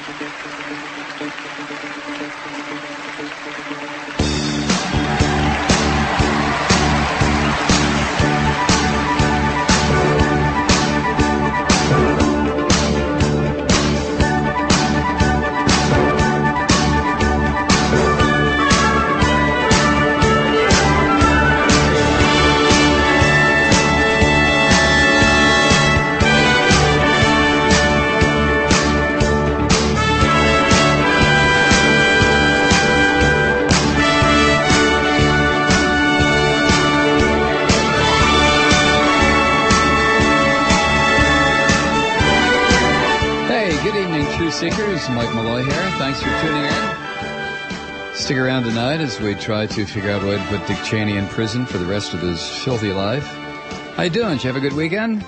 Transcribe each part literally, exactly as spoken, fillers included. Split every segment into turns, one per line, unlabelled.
Seekers, Mike Malloy here. Thanks for tuning in. Stick around tonight as we try to figure out a way to put Dick Cheney in prison for the rest of his filthy life. How you doing? Did you have a good weekend?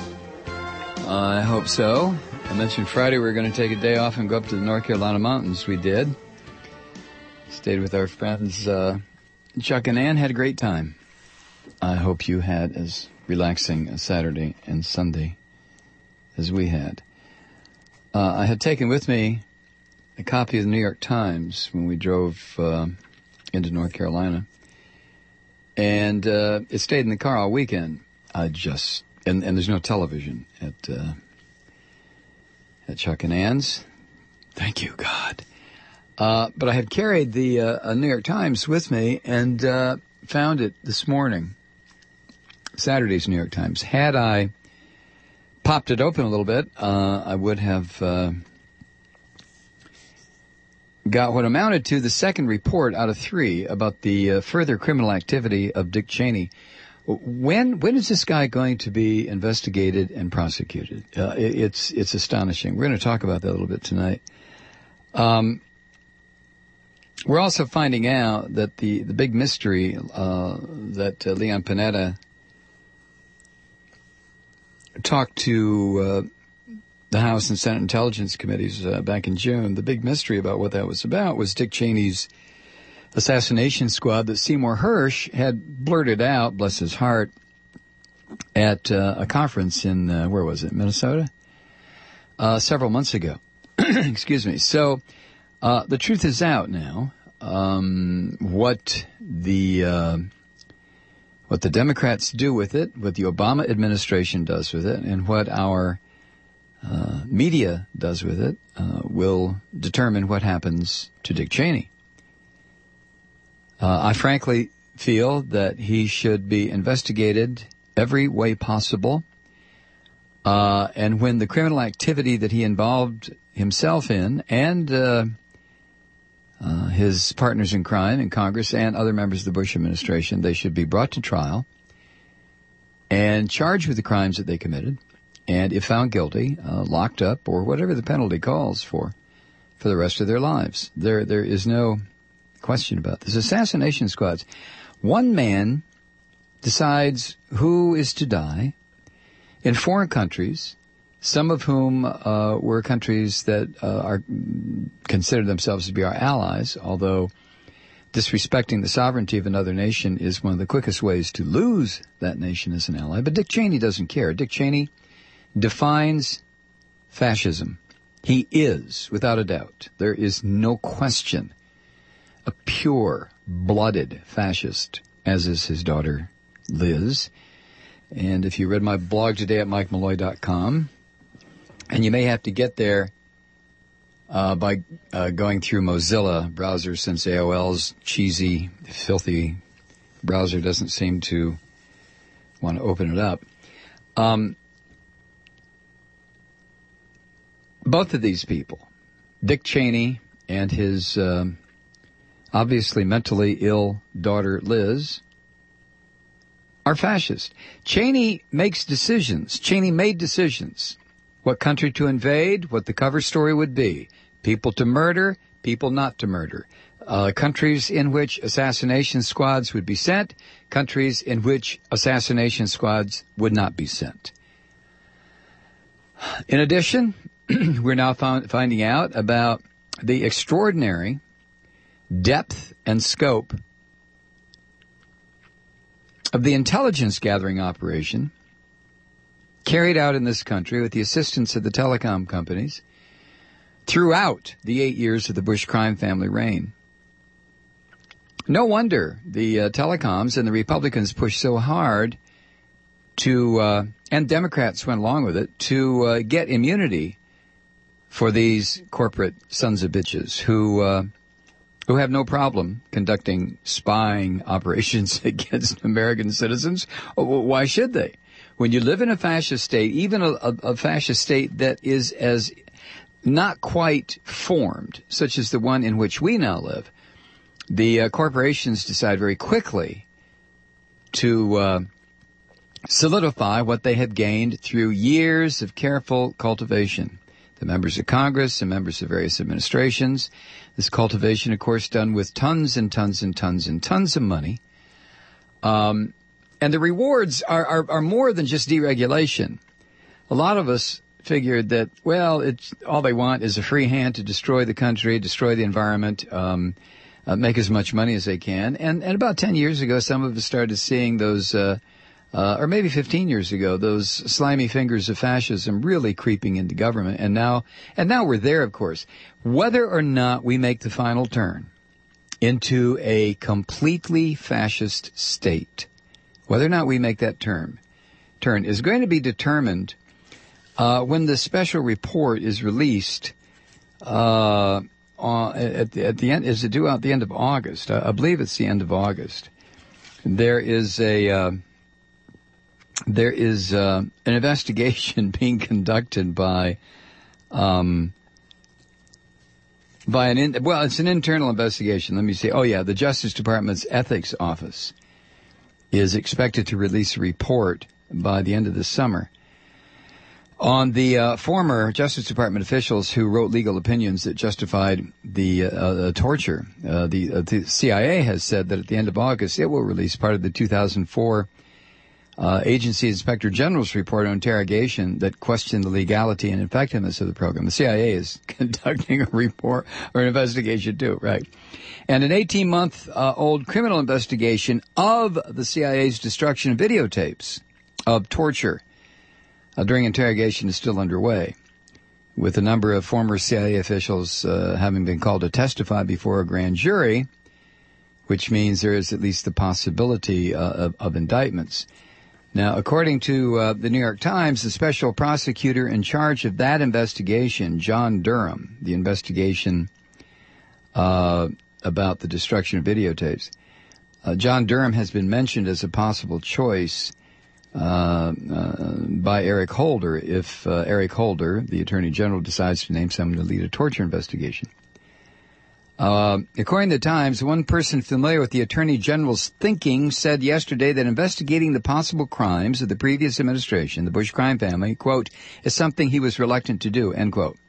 I hope so. I mentioned Friday we were going to take a day off and go up to the North Carolina mountains. We did. Stayed with our friends uh, Chuck and Ann. Had a great time. I hope you had as relaxing a Saturday and Sunday as we had. Uh, I had taken with me a copy of the New York Times when we drove uh, into North Carolina, and uh, it stayed in the car all weekend. I just and, and there's no television at uh, at Chuck and Ann's. Thank you, God. Uh, but I had carried the uh, New York Times with me and uh, found it this morning. Saturday's New York Times. Had I popped it open a little bit, uh, I would have uh, got what amounted to the second report out of three about the uh, further criminal activity of Dick Cheney. When when is this guy going to be investigated and prosecuted? Uh, it, it's it's astonishing. We're going to talk about that a little bit tonight. Um, we're also finding out that the, the big mystery uh, that uh, Leon Panetta talked to uh, the House and Senate Intelligence Committees uh, back in June. The big mystery about what that was about was Dick Cheney's assassination squad that Seymour Hersh had blurted out, bless his heart, at uh, a conference in, uh, where was it, Minnesota? Uh, several months ago. Excuse me. So uh, the truth is out now. Um, what the... Uh, What the Democrats do with it, what the Obama administration does with it, and what our uh, media does with it uh, will determine what happens to Dick Cheney. Uh, I frankly feel that he should be investigated every way possible. Uh, and when the criminal activity that he involved himself in and uh, Uh, his partners in crime in Congress and other members of the Bush administration, they should be brought to trial and charged with the crimes that they committed, and if found guilty, uh, locked up or whatever the penalty calls for, for the rest of their lives. There, there is no question about this. Assassination squads. One man decides who is to die in foreign countries, some of whom uh, were countries that uh, are consider themselves to be our allies, although disrespecting the sovereignty of another nation is one of the quickest ways to lose that nation as an ally. But Dick Cheney doesn't care. Dick Cheney defines fascism. He is, without a doubt, there is no question, a pure-blooded fascist, as is his daughter, Liz. And if you read my blog today at mike malloy dot com, and you may have to get there uh, by uh, going through Mozilla browser, since A O L's cheesy, filthy browser doesn't seem to want to open it up. Um, both of these people, Dick Cheney and his um, obviously mentally ill daughter Liz, are fascist. Cheney makes decisions. Cheney made decisions. What country to invade, what the cover story would be. People to murder, people not to murder. Uh, countries in which assassination squads would be sent, countries in which assassination squads would not be sent. In addition, we're now found, finding out about the extraordinary depth and scope of the intelligence gathering operation carried out in this country with the assistance of the telecom companies throughout the eight years of the Bush crime family reign. No wonder the uh, telecoms and the Republicans pushed so hard to, uh, and Democrats went along with it, to uh, get immunity for these corporate sons of bitches who uh, who have no problem conducting spying operations against American citizens. Why should they? When you live in a fascist state, even a, a, a fascist state that is as not quite formed, such as the one in which we now live, the uh, corporations decide very quickly to uh, solidify what they have gained through years of careful cultivation. The members of Congress and members of various administrations. This cultivation, of course, done with tons and tons and tons and tons of money. Um, and the rewards are, are, are more than just deregulation. A lot of us figured that, well, it's all they want is a free hand to destroy the country, destroy the environment, um, uh, make as much money as they can. And, and about ten years ago, some of us started seeing those, uh, uh, or maybe fifteen years ago, those slimy fingers of fascism really creeping into government. And now, and now we're there, of course. Whether or not we make the final turn into a completely fascist state, whether or not we make that turn, turn is going to be determined uh, when the special report is released uh, on, at, the, at the end. Is it due at the end of August? I, I believe it's the end of August. There is a uh, there is uh, an investigation being conducted by um, by an in, well, it's an internal investigation. Let me see. Oh yeah, the Justice Department's Ethics Office is expected to release a report by the end of the summer on the uh, former Justice Department officials who wrote legal opinions that justified the uh, torture. Uh, the, uh, the C I A has said that at the end of August it will release part of the two thousand four uh, Agency Inspector General's report on interrogation that questioned the legality and effectiveness of the program. The C I A is conducting a report or an investigation too, right? And an eighteen-month-old uh, criminal investigation of the C I A's destruction of videotapes of torture Uh, during interrogation is still underway, with a number of former C I A officials uh, having been called to testify before a grand jury, which means there is at least the possibility uh, of, of indictments. Now, according to uh, the New York Times, the special prosecutor in charge of that investigation, John Durham, the investigation uh, about the destruction of videotapes, uh, John Durham has been mentioned as a possible choice Uh, uh, by Eric Holder if uh, Eric Holder, the Attorney General, decides to name someone to lead a torture investigation. Uh, according to the Times, one person familiar with the Attorney General's thinking said yesterday that investigating the possible crimes of the previous administration, the Bush crime family, quote, is something he was reluctant to do, end quote.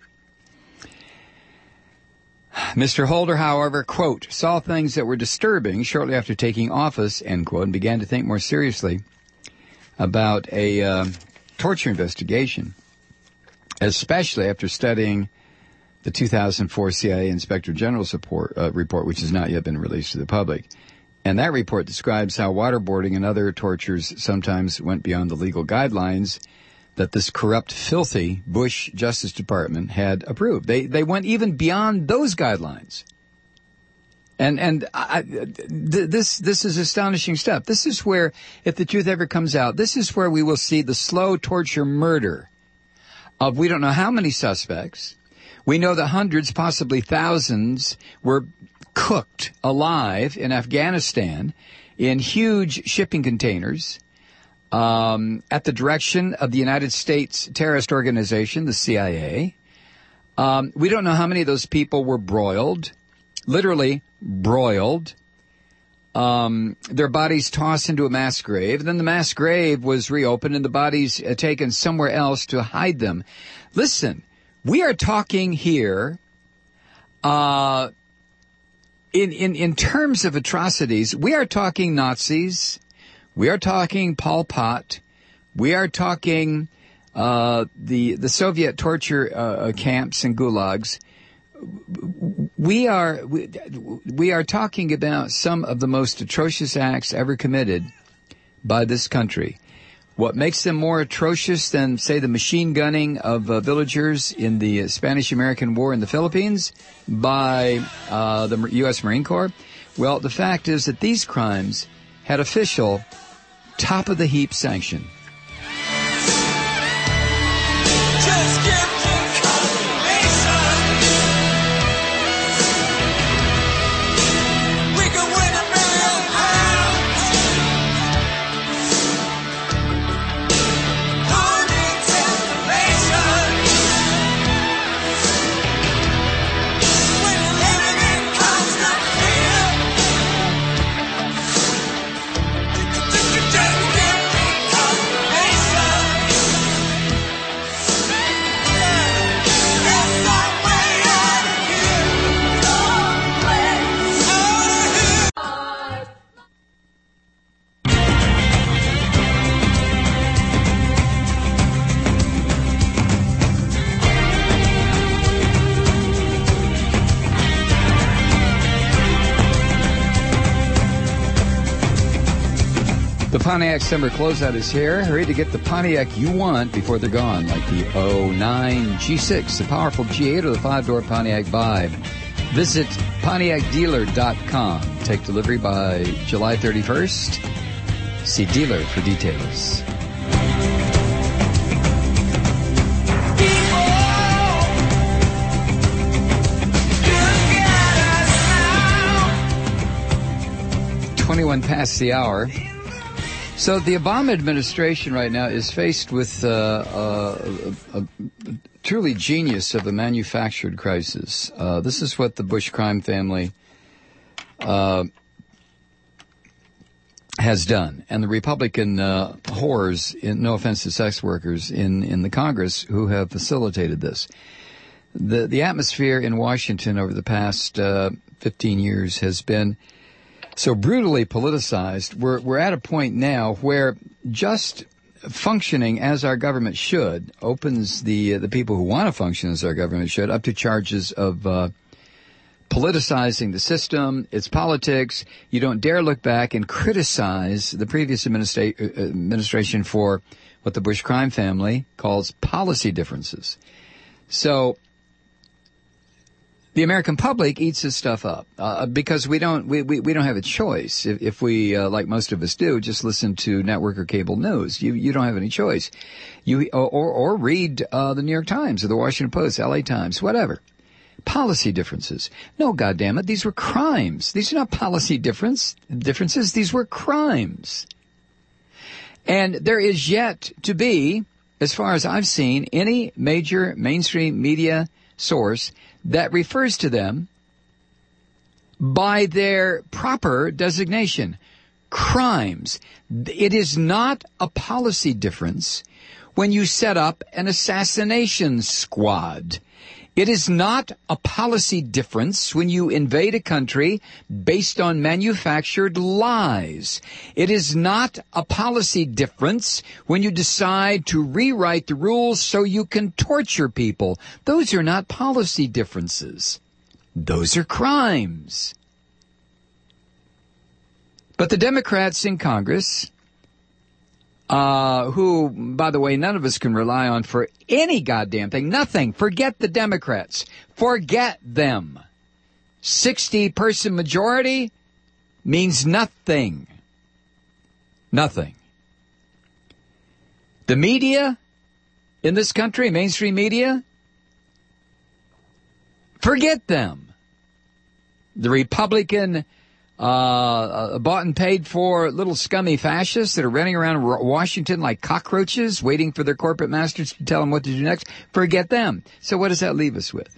Mister Holder, however, quote, saw things that were disturbing shortly after taking office, end quote, and began to think more seriously about a uh, torture investigation, especially after studying the two thousand four C I A Inspector General's report, uh, report, which has not yet been released to the public. And that report describes how waterboarding and other tortures sometimes went beyond the legal guidelines that this corrupt, filthy Bush Justice Department had approved. They they went even beyond those guidelines. And and I, th- this this is astonishing stuff. This is where, if the truth ever comes out, this is where we will see the slow torture murder of we don't know how many suspects. We know that hundreds, possibly thousands, were cooked alive in Afghanistan in huge shipping containers um, at the direction of the United States terrorist organization, the C I A. Um, we don't know how many of those people were broiled. Literally broiled, um, their bodies tossed into a mass grave. Then the mass grave was reopened and the bodies uh, taken somewhere else to hide them. Listen, we are talking here, uh, in, in, in terms of atrocities, we are talking Nazis. We are talking Pol Pot. We are talking, uh, the, the Soviet torture, uh, camps and gulags. We are we, we are talking about some of the most atrocious acts ever committed by this country. What makes them more atrocious than, say, the machine gunning of uh, villagers in the Spanish-American War in the Philippines by uh, the U S Marine Corps? Well, the fact is that these crimes had official, top-of-the-heap sanction.
Just give me confirmation. We can win a million pounds. Who needs information? When you're living in constant fear. Just give me confirmation. There's no way out of here. No way out of here.
The Pontiac Summer Closeout is here. Hurry to get the Pontiac you want before they're gone, like the oh nine G six, the powerful G eight, or the five-door Pontiac Vibe. Visit Pontiac Dealer dot com. Take delivery by July thirty-first. See dealer for details. twenty-one past the hour. So the Obama administration right now is faced with uh, a, a, a truly genius of a manufactured crisis. Uh, this is what the Bush crime family uh, has done. And the Republican uh, whores, in, no offense to sex workers, in, in the Congress who have facilitated this. The, the atmosphere in Washington over the past uh, fifteen years has been so brutally politicized. We're, we're at a point now where just functioning as our government should opens the, uh, the people who want to function as our government should up to charges of, uh, politicizing the system, its politics. You don't dare look back and criticize the previous administra- administration for what the Bush crime family calls policy differences. So, the American public eats this stuff up uh, because we don't we, we, we don't have a choice. If, if we, uh, like most of us do, just listen to network or cable news, you you don't have any choice. You or or read uh, the New York Times or the Washington Post, L A Times, whatever. Policy differences. No, goddammit, these were crimes. These are not policy difference differences. These were crimes. And there is yet to be, as far as I've seen, any major mainstream media source that refers to them by their proper designation, crimes. It is not a policy difference when you set up an assassination squad. It is not a policy difference when you invade a country based on manufactured lies. It is not a policy difference when you decide to rewrite the rules so you can torture people. Those are not policy differences. Those are crimes. But the Democrats in Congress, Uh, who, by the way, none of us can rely on for any goddamn thing. Nothing. Forget the Democrats. Forget them. sixty-person majority means nothing. Nothing. The media in this country, mainstream media, forget them. The Republican Uh, bought and paid for little scummy fascists that are running around Washington like cockroaches, waiting for their corporate masters to tell them what to do next. Forget them. So what does that leave us with?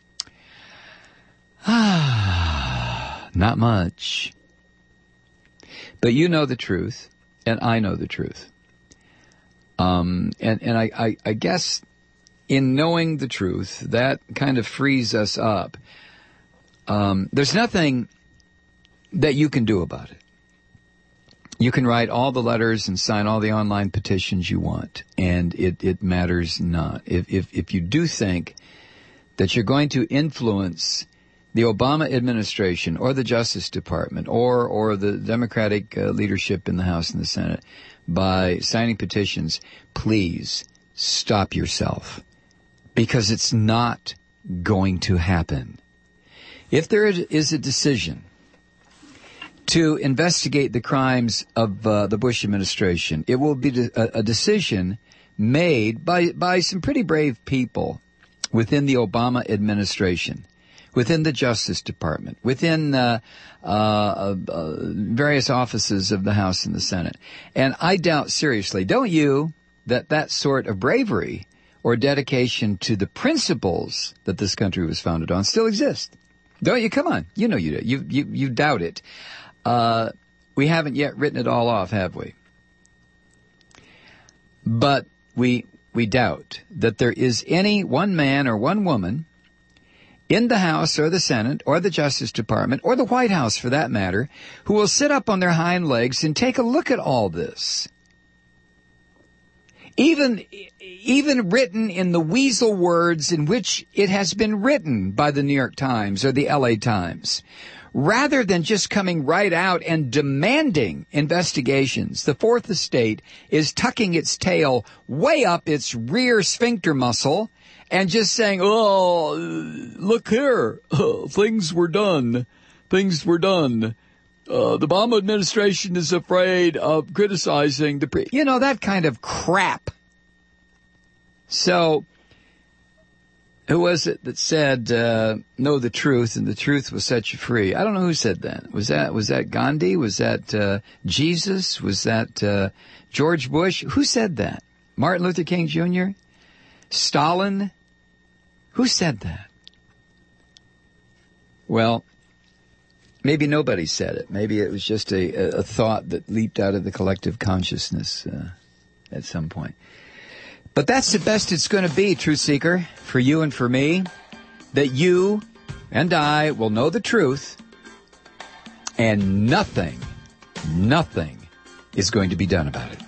Ah, not much. But you know the truth, and I know the truth. Um, and, and I, I, I guess in knowing the truth, that kind of frees us up. Um, there's nothing that you can do about it. You can write all the letters and sign all the online petitions you want, and it, it matters not. If, if, if you do think that you're going to influence the Obama administration or the Justice Department or, or the Democratic uh, leadership in the House and the Senate by signing petitions, please stop yourself, because it's not going to happen. If there is a decision to investigate the crimes of uh, the Bush administration, it will be a, a decision made by, by some pretty brave people within the Obama administration, within the Justice Department, within uh, uh, uh, various offices of the House and the Senate. And I doubt seriously, don't you, that that sort of bravery or dedication to the principles that this country was founded on still exist? Don't you? Come on. You know you do. You, you, you doubt it. Uh, we haven't yet written it all off, have we? But we, we doubt that there is any one man or one woman in the House or the Senate or the Justice Department or the White House, for that matter, who will sit up on their hind legs and take a look at all this. Even, even written in the weasel words in which it has been written by the New York Times or the L A Times. Rather than just coming right out and demanding investigations, the Fourth Estate is tucking its tail way up its rear sphincter muscle and just saying, oh, look here, things were done, things were done. Uh, the Obama administration is afraid of criticizing the pre... You know, that kind of crap. So, who was it that said, uh, know the truth, and the truth will set you free? I don't know who said that. Was that, was that Gandhi? Was that, uh, Jesus? Was that, uh, George Bush? Who said that? Martin Luther King Junior? Stalin? Who said that? Well, maybe nobody said it. Maybe it was just a, a thought that leaped out of the collective consciousness, uh, at some point. But that's the best it's going to be, Truth Seeker, for you and for me, that you and I will know the truth, and nothing, nothing is going to be done about it.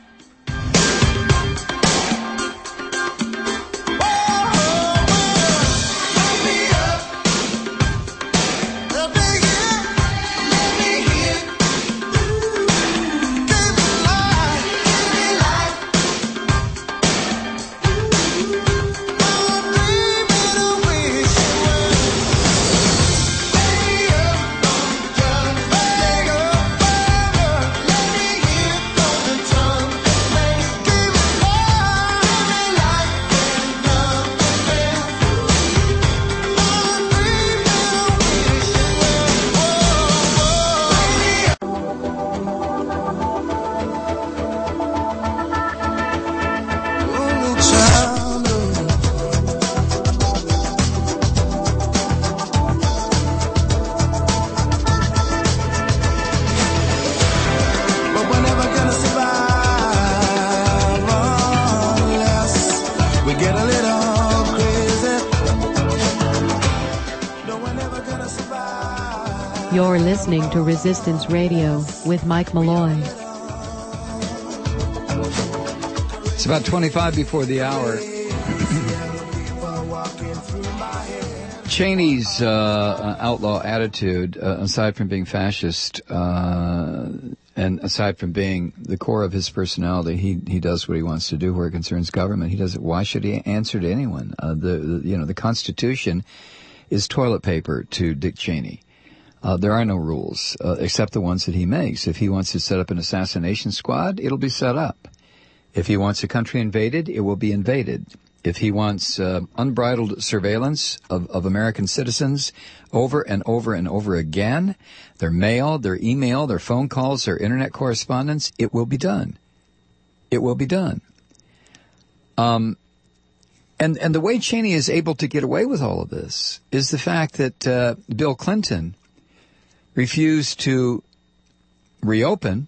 You're listening to Resistance Radio with Mike Malloy.
It's about twenty-five before the hour. Cheney's uh, outlaw attitude, uh, aside from being fascist, uh, and aside from being the core of his personality, he he does what he wants to do where it concerns government. He does it. Why should he answer to anyone? Uh, the, the you know the Constitution is toilet paper to Dick Cheney. Uh, there are no rules uh, except the ones that he makes. If he wants to set up an assassination squad, it'll be set up. If he wants a country invaded, it will be invaded. If he wants uh, unbridled surveillance of, of American citizens over and over and over again, their mail, their email, their phone calls, their internet correspondence, it will be done. It will be done. Um, and, and the way Cheney is able to get away with all of this is the fact that uh, Bill Clinton refused to reopen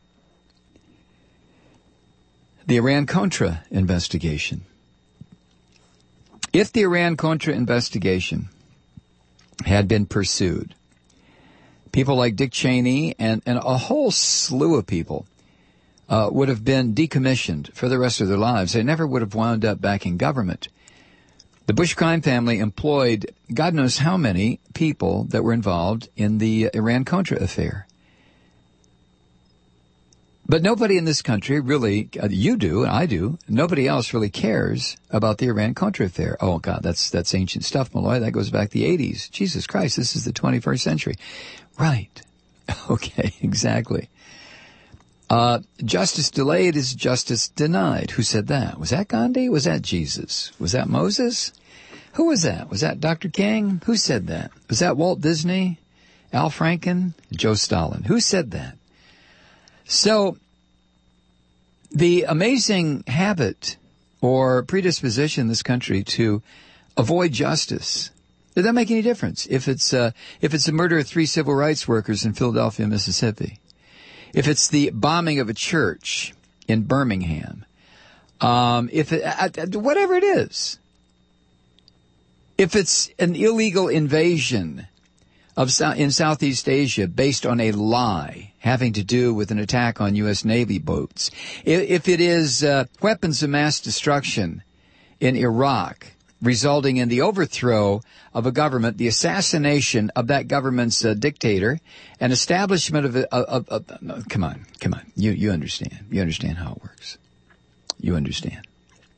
the Iran-Contra investigation. If the Iran-Contra investigation had been pursued, people like Dick Cheney and, and a whole slew of people uh, would have been decommissioned for the rest of their lives. They never would have wound up back in government. The Bush crime family employed God knows how many people that were involved in the Iran-Contra affair. But nobody in this country really, uh, you do, and I do, nobody else really cares about the Iran-Contra affair. Oh, God, that's that's ancient stuff, Malloy. That goes back to the eighties. Jesus Christ, this is the twenty-first century. Right. Okay, exactly. Uh, justice delayed is justice denied. Who said that? Was that Gandhi? Was that Jesus? Was that Moses? Who was that? Was that Doctor King? Who said that? Was that Walt Disney? Al Franken? Joe Stalin? Who said that? So, the amazing habit or predisposition in this country to avoid justice, does that make any difference? If it's uh, if it's the murder of three civil rights workers in Philadelphia, Mississippi, if it's the bombing of a church in Birmingham, um, if it, uh, whatever it is, if it's an illegal invasion of in Southeast Asia based on a lie having to do with an attack on U S Navy boats, if it is uh, weapons of mass destruction in Iraq resulting in the overthrow of a government, the assassination of that government's uh, dictator, and establishment of, a, of, of, of come on, come on, you you understand, you understand how it works, you understand.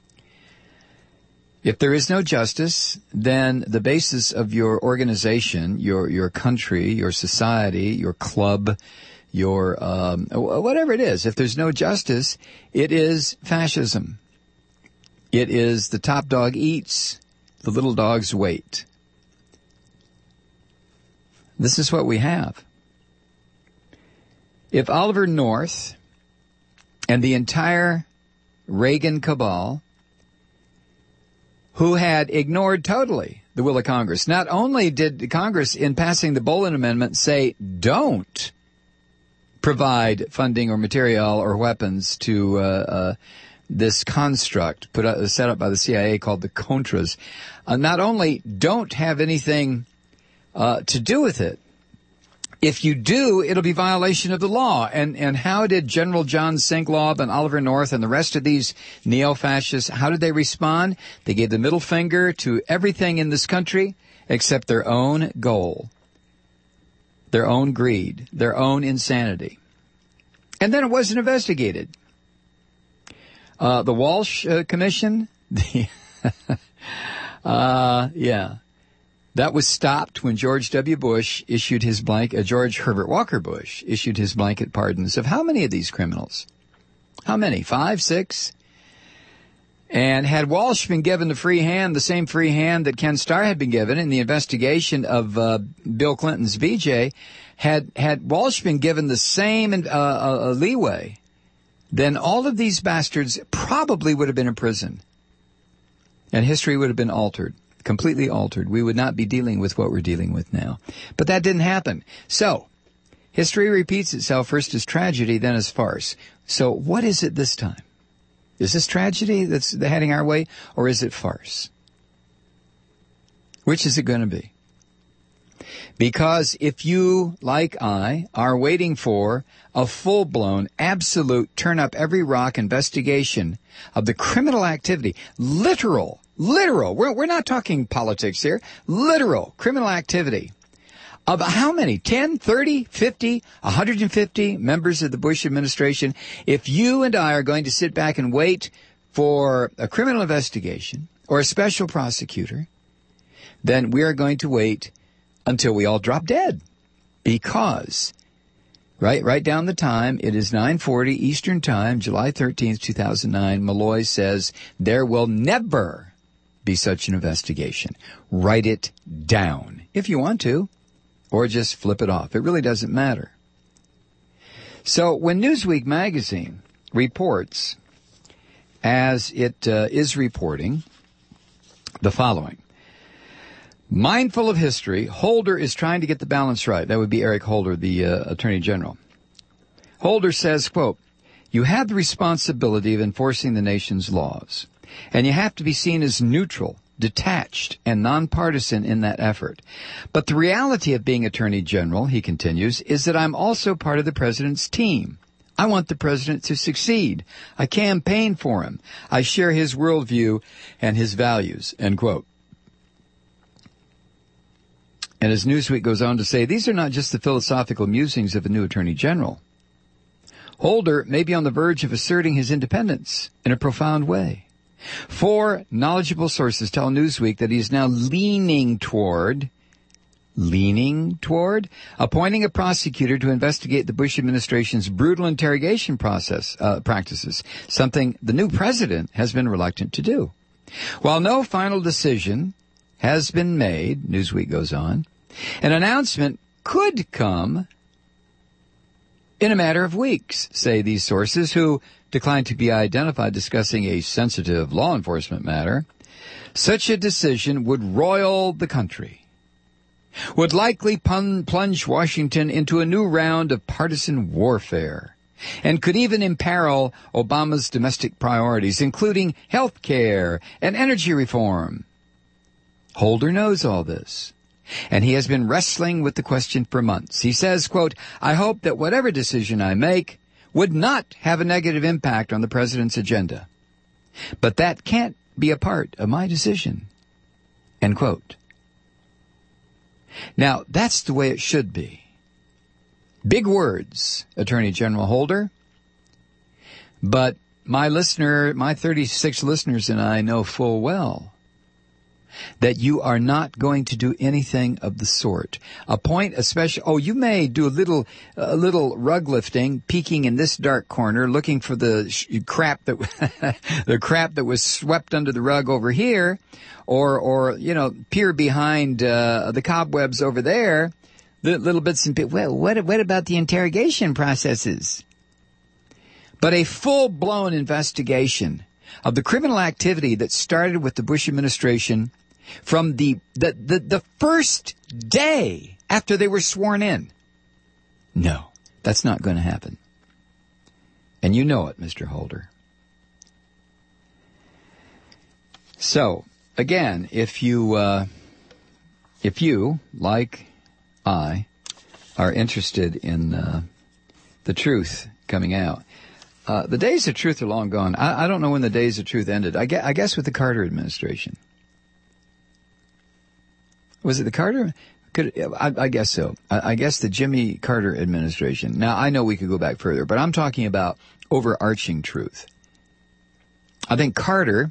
If there is no justice, then the basis of your organization, your your country, your society, your club, your um, whatever it is, if there's no justice, it is fascism. It is the top dog eats, the little dogs wait. This is what we have. If Oliver North and the entire Reagan cabal, who had ignored totally the will of Congress. Not only did Congress, in passing the Bolin Amendment, say don't provide funding or material or weapons to uh, uh, this construct put out, set up by the C I A called the Contras, uh, not only don't have anything uh, to do with it, if you do, it'll be violation of the law. And and how did General John Singlaub and Oliver North and the rest of these neo-fascists, how did they respond? They gave the middle finger to everything in this country except their own goal, their own greed, their own insanity. And then it wasn't investigated. Uh, the Walsh uh, Commission, the uh, yeah. That was stopped when George W. Bush issued his blanket, uh, George Herbert Walker Bush issued his blanket pardons of how many of these criminals? How many? Five, six? And had Walsh been given the free hand, the same free hand that Ken Starr had been given in the investigation of uh, Bill Clinton's V J, had had Walsh been given the same uh, uh, leeway, then all of these bastards probably would have been in prison. And history would have been altered. Completely altered. We would not be dealing with what we're dealing with now. But that didn't happen. So, history repeats itself first as tragedy, then as farce. So, what is it this time? Is this tragedy that's heading our way, or is it farce? Which is it going to be? Because if you, like I, are waiting for a full-blown, absolute, turn-up-every-rock investigation of the criminal activity, literal, literal, we're, we're not talking politics here, literal criminal activity of how many, ten, thirty, fifty, one hundred fifty members of the Bush administration, if you and I are going to sit back and wait for a criminal investigation or a special prosecutor, then we are going to wait until we all drop dead. Because, right, right down the time, it is nine forty Eastern Time, July thirteenth, two thousand nine. Malloy says there will never be such an investigation. Write it down if you want to, or just flip it off. It really doesn't matter. So when Newsweek magazine reports, as it uh, is reporting, the following. Mindful of history, Holder is trying to get the balance right. That would be Eric Holder, the uh, Attorney General. Holder says, quote, you have the responsibility of enforcing the nation's laws, and you have to be seen as neutral, detached, and nonpartisan in that effort. But the reality of being Attorney General, he continues, is that I'm also part of the President's team. I want the President to succeed. I campaign for him. I share his worldview and his values, end quote. And as Newsweek goes on to say, these are not just the philosophical musings of a new Attorney General. Holder may be on the verge of asserting his independence in a profound way. Four knowledgeable sources tell Newsweek that he is now leaning toward, leaning toward, appointing a prosecutor to investigate the Bush administration's brutal interrogation process uh, practices, something the new president has been reluctant to do. While no final decision has been made, Newsweek goes on, an announcement could come in a matter of weeks, say these sources, who declined to be identified discussing a sensitive law enforcement matter. Such a decision would roil the country, would likely pun- plunge Washington into a new round of partisan warfare, and could even imperil Obama's domestic priorities, including health care and energy reform. Holder knows all this, and he has been wrestling with the question for months. He says, quote, I hope that whatever decision I make would not have a negative impact on the president's agenda. But that can't be a part of my decision, end quote. Now, that's the way it should be. Big words, Attorney General Holder. But my listener, my thirty-six listeners and I know full well that you are not going to do anything of the sort. Appoint a special, oh, you may do a little, a little rug lifting, peeking in this dark corner, looking for the sh- crap that, the crap that was swept under the rug over here, or, or, you know, peer behind, uh, the cobwebs over there, the little bits and bits. Well, what, what about the interrogation processes? But a full-blown investigation of the criminal activity that started with the Bush administration from the, the, the, the first day after they were sworn in. No, that's not going to happen. And you know it, Mister Holder. So, again, if you, uh, if you, like I, are interested in uh, the truth coming out, uh, the days of truth are long gone. I, I don't know when the days of truth ended. I guess, I guess with the Carter administration. Was it the Carter? Could, I, I guess so. I, I guess the Jimmy Carter administration. Now, I know we could go back further, but I'm talking about overarching truth. I think Carter,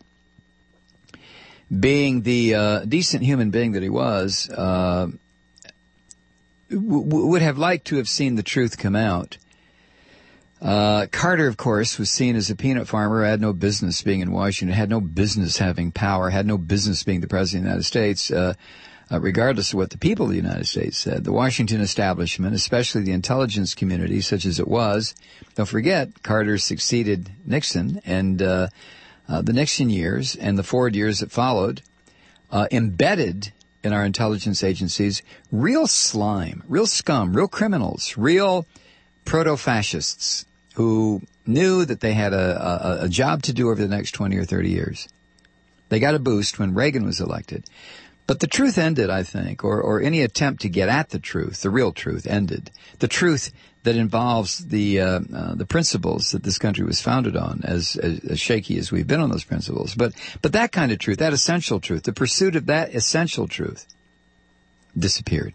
being the uh, decent human being that he was, uh, w- would have liked to have seen the truth come out. Uh, Carter, of course, was seen as a peanut farmer, had no business being in Washington, had no business having power, had no business being the president of the United States, uh, uh, regardless of what the people of the United States said. The Washington establishment, especially the intelligence community, such as it was, don't forget, Carter succeeded Nixon, and uh, uh, the Nixon years and the Ford years that followed uh, embedded in our intelligence agencies real slime, real scum, real criminals, real proto-fascists who knew that they had a, a, a job to do over the next twenty or thirty years. They got a boost when Reagan was elected. But the truth ended, I think, or, or any attempt to get at the truth, the real truth, ended. The truth that involves the uh, uh, the principles that this country was founded on, as, as, as shaky as we've been on those principles. But, but that kind of truth, that essential truth, the pursuit of that essential truth disappeared.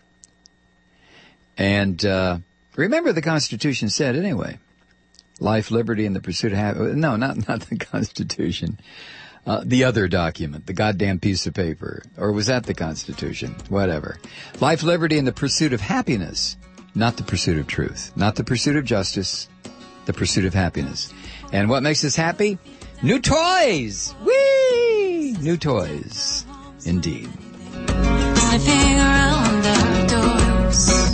And uh remember, the Constitution said, anyway, life, liberty, and the pursuit of happiness. No, not not the Constitution. Uh, the other document, the goddamn piece of paper. Or was that the Constitution? Whatever. Life, liberty, and the pursuit of happiness, not the pursuit of truth. Not the pursuit of justice, the pursuit of happiness. And what makes us happy? New toys! Whee! New toys. Indeed.
Sniffing around our doors.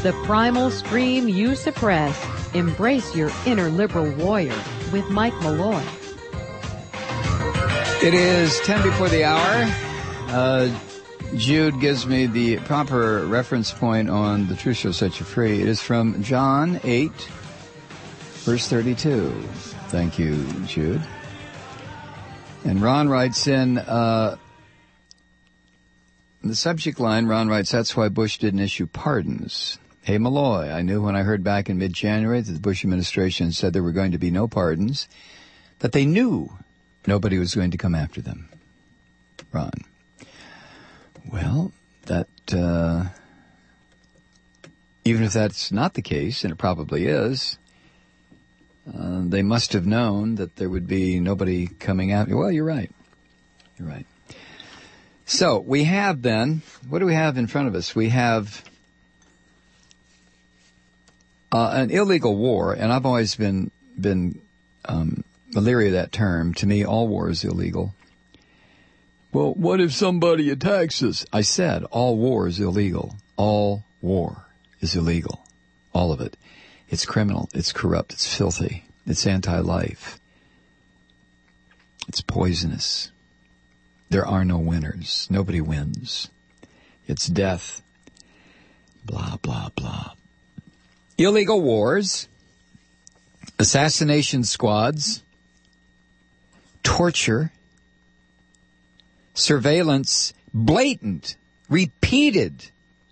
the primal scream you suppress. Embrace your inner liberal warrior with Mike Malloy.
It is ten before the hour. Uh, Jude gives me the proper reference point on The Truth Shall Set You Free. It is from John eight, verse thirty-two. Thank you, Jude. And Ron writes in, uh, in the subject line, Ron writes, that's why Bush didn't issue pardons. Hey, Malloy, I knew when I heard back in mid-January that the Bush administration said there were going to be no pardons, that they knew nobody was going to come after them. Ron. Well, that, uh, even if that's not the case, and it probably is, uh, they must have known that there would be nobody coming after. Well, you're right. You're right. So, we have then, what do we have in front of us? We have uh, an illegal war, and I've always been, been, um, leery of that term. To me, all war is illegal. Well, what if somebody attacks us? I said all war is illegal. All war is illegal. All of it. It's criminal. It's corrupt. It's filthy. It's anti-life. It's poisonous. There are no winners. Nobody wins. It's death. Blah, blah, blah. Illegal wars, assassination squads, torture, surveillance, blatant, repeated,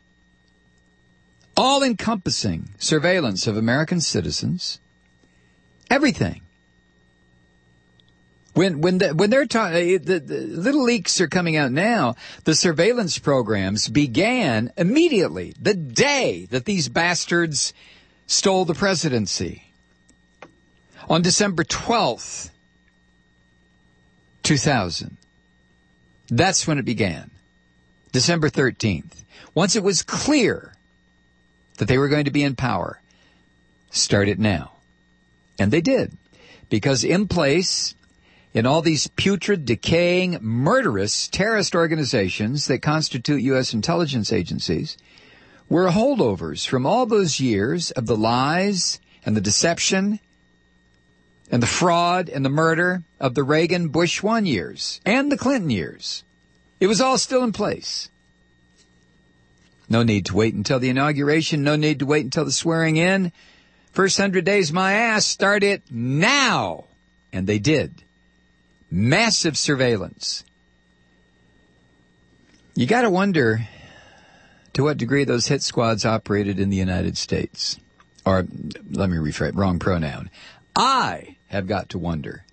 all-encompassing surveillance of American citizens, everything. When when the, when they're talking, the, the little leaks are coming out now. The surveillance programs began immediately, the day that these bastards stole the presidency, on December twelfth, two thousand. That's when it began. December thirteenth. Once it was clear that they were going to be in power, start it now. And they did. Because in place, in all these putrid, decaying, murderous terrorist organizations that constitute U S intelligence agencies, were holdovers from all those years of the lies and the deception and the fraud and the murder of the Reagan Bush one years and the Clinton years. It was all still in place. No need to wait until the inauguration. No need to wait until the swearing in. First hundred days, my ass, start it now. And they did. Massive surveillance. You got to wonder to what degree those hit squads operated in the United States. Or, let me rephrase, wrong pronoun. I have got to wonder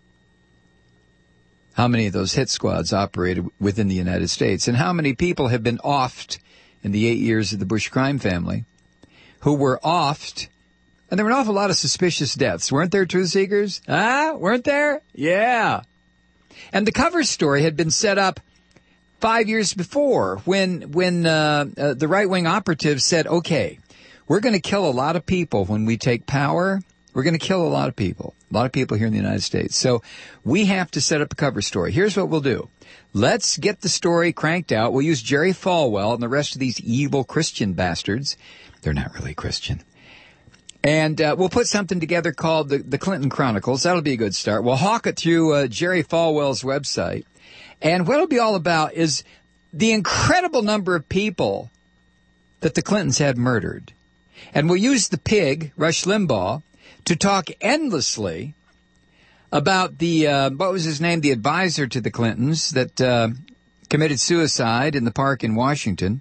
how many of those hit squads operated within the United States, and how many people have been offed in the eight years of the Bush crime family who were offed. And there were an awful lot of suspicious deaths. Weren't there, truth seekers? Ah, weren't there? Yeah. And the cover story had been set up five years before when when uh, uh, the right-wing operatives said, okay, we're going to kill a lot of people when we take power. We're going to kill a lot of people, a lot of people here in the United States. So we have to set up a cover story. Here's what we'll do. Let's get the story cranked out. We'll use Jerry Falwell and the rest of these evil Christian bastards. They're not really Christian. And uh, we'll put something together called the, the Clinton Chronicles. That'll be a good start. We'll hawk it through uh, Jerry Falwell's website. And what it'll be all about is the incredible number of people that the Clintons had murdered. And we'll use the pig, Rush Limbaugh, to talk endlessly about the, uh, what was his name, the advisor to the Clintons that uh, committed suicide in the park in Washington,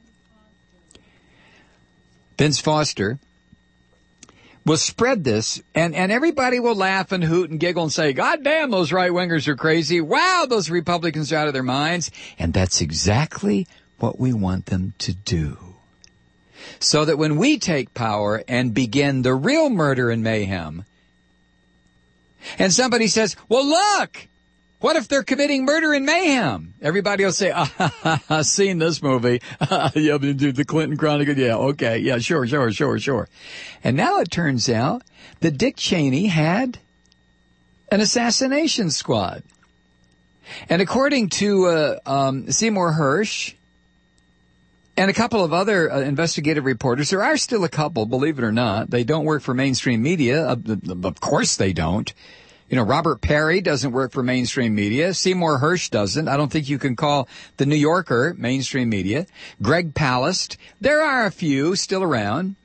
Vince Foster. We'll spread this, and, and everybody will laugh and hoot and giggle and say, God damn, those right-wingers are crazy. Wow, those Republicans are out of their minds. And that's exactly what we want them to do. So that when we take power and begin the real murder and mayhem, and somebody says, well, look, what if they're committing murder and mayhem? Everybody will say, ah, I've seen this movie. Yeah, the Clinton Chronicles. Yeah, okay. Yeah, sure, sure, sure, sure. And now it turns out that Dick Cheney had an assassination squad. And according to uh, um, Seymour Hersh, And a couple of other uh, investigative reporters. There are still a couple, believe it or not. They don't work for mainstream media. Uh, of course they don't. You know, Robert Perry doesn't work for mainstream media. Seymour Hersh doesn't. I don't think you can call the New Yorker mainstream media. Greg Palast. There are a few still around.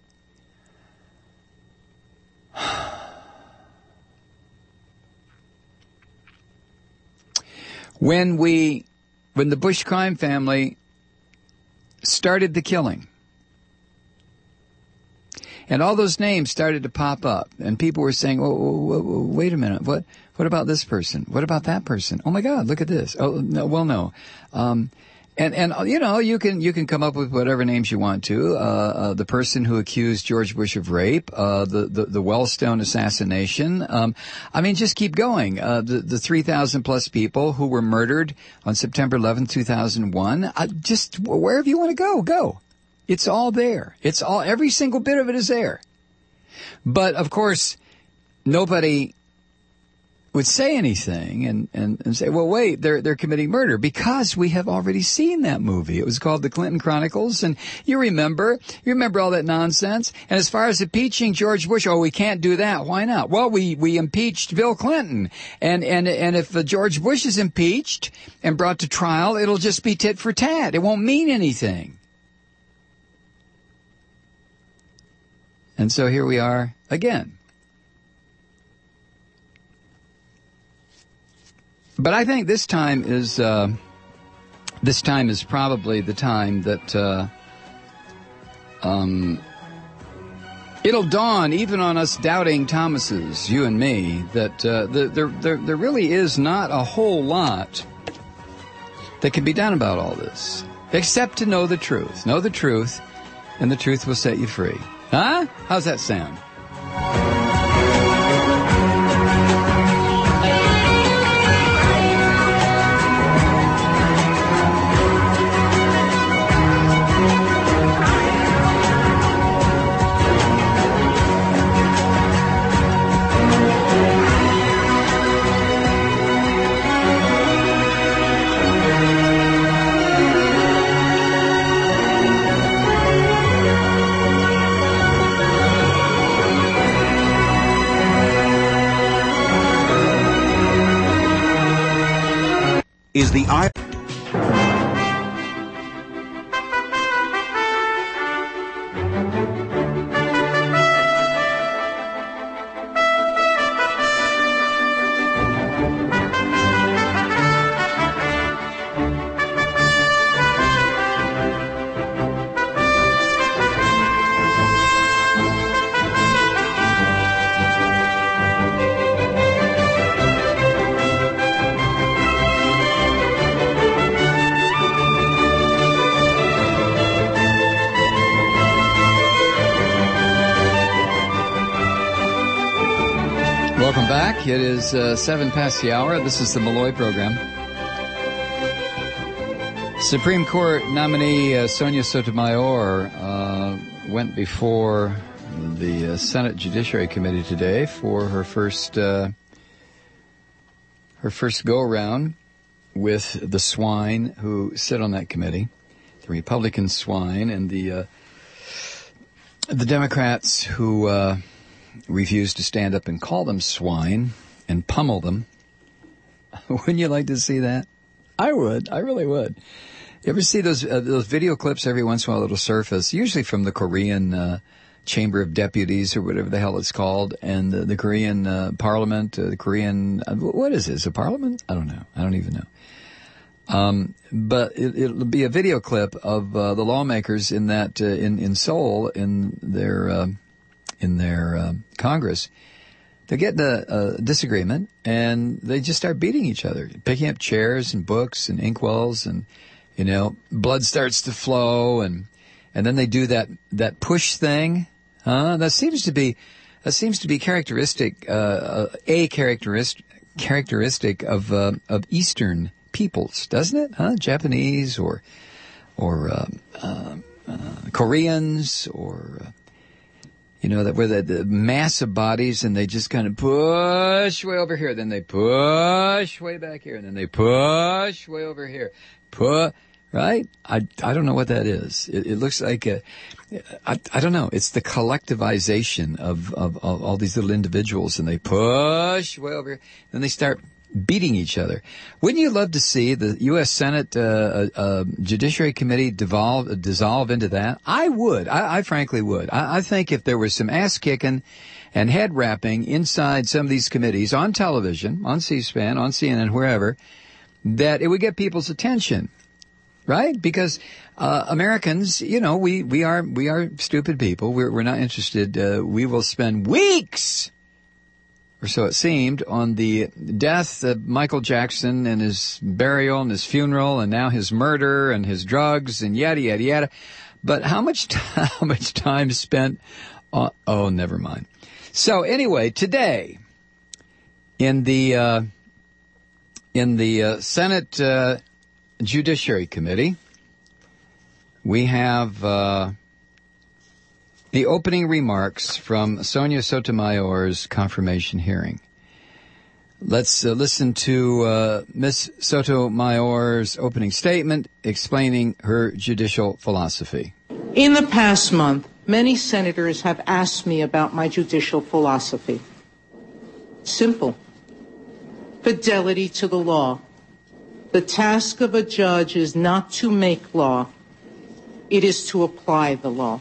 When we, when the Bush crime family started the killing, and all those names started to pop up, and people were saying, oh, oh, oh, oh, wait a minute, what what about this person? What about that person? Oh, my God, look at this. Oh, no, well, no. Um, and, and you know, you can you can come up with whatever names you want to. Uh, uh, the person who accused George Bush of rape, uh, the, the, the Wellstone assassination. Um, I mean, just keep going. Uh, the, the three thousand plus people who were murdered on September eleventh, two thousand one. Uh, just wherever you want to go, go. It's all there. It's all, every single bit of it is there. But, of course, nobody would say anything and, and, and say, well, wait, they're, they're committing murder, because we have already seen that movie. It was called The Clinton Chronicles, and you remember, you remember all that nonsense. And as far as impeaching George Bush, oh, we can't do that. Why not? Well, we, we impeached Bill Clinton. And, and, and if uh, George Bush is impeached and brought to trial, it'll just be tit for tat. It won't mean anything. And so here we are again. But I think this time is uh, this time is probably the time that uh, um, it'll dawn even on us doubting Thomases, you and me, that uh, the, there, there there really is not a whole lot that can be done about all this, except to know the truth. Know the truth, and the truth will set you free. Huh? How's that sound?
Is the I...
Welcome back. It is uh, seven past the hour. This is the Malloy program. Supreme Court nominee uh, Sonia Sotomayor uh, went before the uh, Senate Judiciary Committee today for her first uh, her first go-around with the swine who sit on that committee, the Republican swine and the uh, the Democrats who uh, refuse to stand up and call them swine and pummel them. Wouldn't you like to see that? I would. I really would. You ever see those uh, those video clips every once in a while that'll surface, usually from the Korean uh, Chamber of Deputies or whatever the hell it's called, and the, the Korean uh, Parliament, uh, the Korean, uh, what is it? Is it Parliament? I don't know. I don't even know. Um, but it, it'll be a video clip of uh, the lawmakers in that uh, in in Seoul in their uh, in their uh, Congress. They get in a, a disagreement and they just start beating each other, picking up chairs and books and inkwells, and you know, blood starts to flow, and and then they do that that push thing. Huh? That seems to be that seems to be characteristic uh, a characteristic characteristic of uh, of Eastern peoples, doesn't it? Huh? Japanese or or uh, uh, uh, Koreans or. Uh, You know, that where the, the massive bodies, and they just kind of push way over here, then they push way back here, and then they push way over here. Pu- right? I, I don't know what that is. It, it looks like a, I, I don't know. It's the collectivization of, of, of all these little individuals, and they push way over here, and they start beating each other. Wouldn't you love to see the U S Senate uh, uh, Judiciary Committee devolve, dissolve into that? I would. I, I frankly would. I, I think if there was some ass-kicking and head-wrapping inside some of these committees on television, on C-SPAN, on C N N, wherever, that it would get people's attention. Right? Because uh, Americans, you know, we, we are we are stupid people. We're, we're not interested. Uh, we will spend weeks, or so it seemed, on the death of Michael Jackson and his burial and his funeral and now his murder and his drugs and yada, yada, yada. But how much, t- how much time spent on... Oh, never mind. So anyway, today, in the, uh, in the uh, Senate... Uh, Judiciary Committee, we have uh, the opening remarks from Sonia Sotomayor's confirmation hearing. Let's uh, listen to uh, Miz Sotomayor's opening statement explaining her judicial philosophy.
In the past month, many senators have asked me about my judicial philosophy. Simple. Fidelity to the law. The task of a judge is not to make law, it is to apply the law.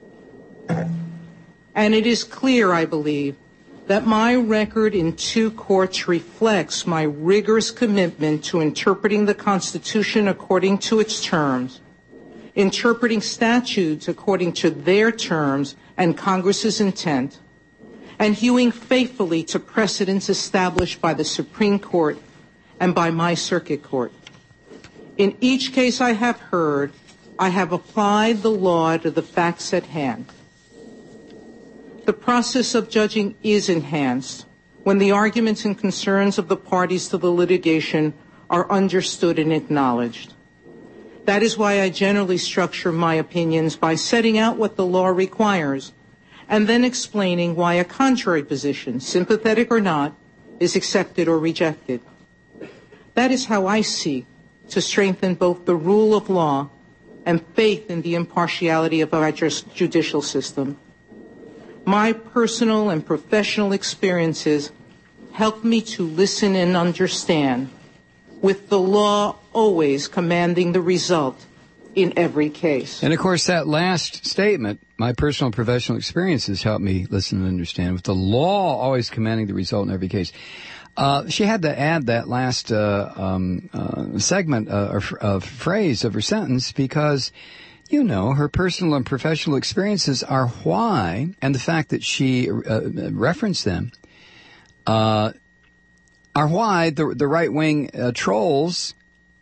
And it is clear, I believe, that my record in two courts reflects my rigorous commitment to interpreting the Constitution according to its terms, interpreting statutes according to their terms and Congress's intent, and hewing faithfully to precedents established by the Supreme Court and by my circuit court. In each case I have heard, I have applied the law to the facts at hand. The process of judging is enhanced when the arguments and concerns of the parties to the litigation are understood and acknowledged. That is why I generally structure my opinions by setting out what the law requires and then explaining why a contrary position, sympathetic or not, is accepted or rejected. That is how I seek to strengthen both the rule of law and faith in the impartiality of our judicial system. My personal and professional experiences help me to listen and understand, with the law always commanding the result in every case.
And of course, that last statement, my personal and professional experiences help me listen and understand, with the law always commanding the result in every case. Uh, she had to add that last uh, um, uh, segment uh, or uh, phrase of her sentence because, you know, her personal and professional experiences are why, and the fact that she uh, referenced them, uh, are why the, the right-wing uh, trolls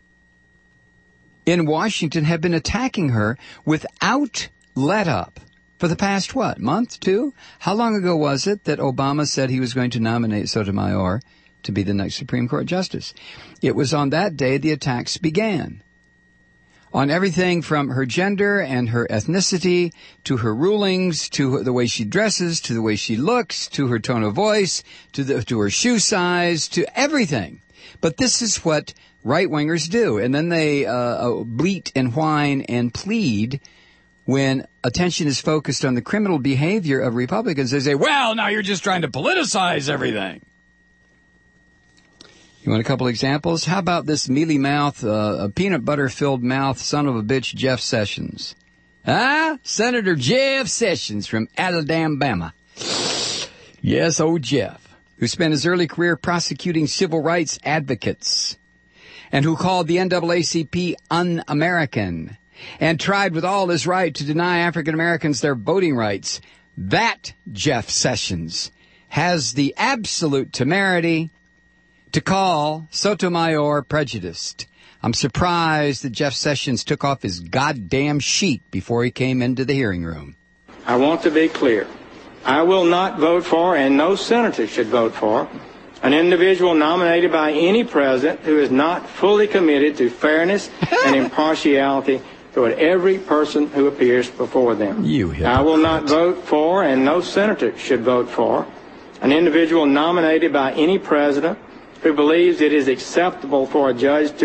in Washington have been attacking her without let-up for the past, what, month, two? How long ago was it that Obama said he was going to nominate Sotomayor to be the next Supreme Court Justice? It was on that day the attacks began. On everything from her gender and her ethnicity, to her rulings, to the way she dresses, to the way she looks, to her tone of voice, to, the, to her shoe size, to everything. But this is what right-wingers do. And then they uh, bleat and whine and plead when attention is focused on the criminal behavior of Republicans. They say, well, now you're just trying to politicize everything. You want a couple examples? How about this mealy-mouth, uh, peanut butter-filled mouth son of a bitch, Jeff Sessions? Ah, Senator Jeff Sessions from Alabama. Yes, old Jeff, who spent his early career prosecuting civil rights advocates and who called the N double A C P un-American and tried with all his right to deny African Americans their voting rights. That Jeff Sessions has the absolute temerity to call Sotomayor prejudiced. I'm surprised that Jeff Sessions took off his goddamn sheet before he came into the hearing room.
I want to be clear. I will not vote for, and no senator should vote for, an individual nominated by any president who is not fully committed to fairness and impartiality toward every person who appears before them.
You hypocrite.
I will not vote for, and no senator should vote for, an individual nominated by any president who believes it is acceptable for a judge to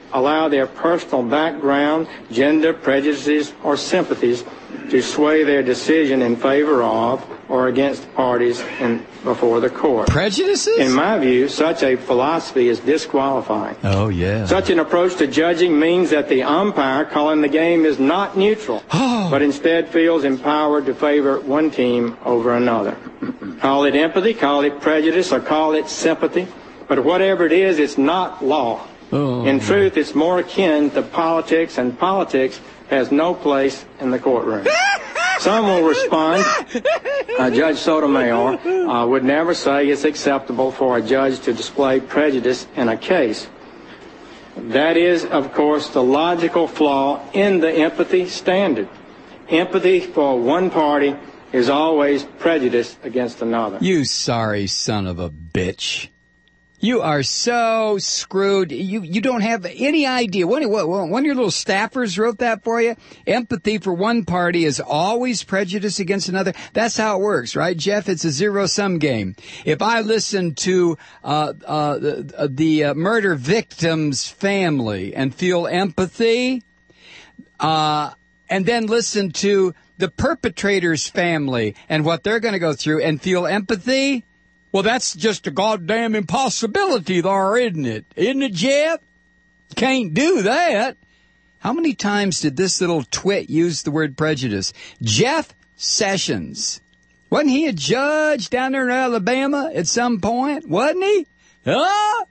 allow their personal background, gender, prejudices, or sympathies to sway their decision in favor of or against parties in, before the court.
Prejudices?
In my view, such a philosophy is disqualifying.
Oh, yeah.
Such an approach to judging means that the umpire calling the game is not neutral, but instead feels empowered to favor one team over another. Call it empathy, call it prejudice, or call it sympathy, but whatever it is, it's not law.
Oh.
In truth, it's more akin to politics, and politics has no place in the courtroom. Some will respond, uh, Judge Sotomayor uh, would never say it's acceptable for a judge to display prejudice in a case. That is, of course, the logical flaw in the empathy standard. Empathy for one party is always prejudice against another.
You sorry son of a bitch. You are so screwed. You you don't have any idea. One, one of your little staffers wrote that for you. Empathy for one party is always prejudice against another. That's how it works, right, Jeff? It's a zero-sum game. If I listen to uh, uh, the, the uh, murder victim's family and feel empathy, uh, and then listen to the perpetrator's family and what they're going to go through and feel empathy, well, that's just a goddamn impossibility there, isn't it? Isn't it, Jeff? Can't do that. How many times did this little twit use the word prejudice? Jeff Sessions. Wasn't he a judge down there in Alabama at some point? Wasn't he? Huh?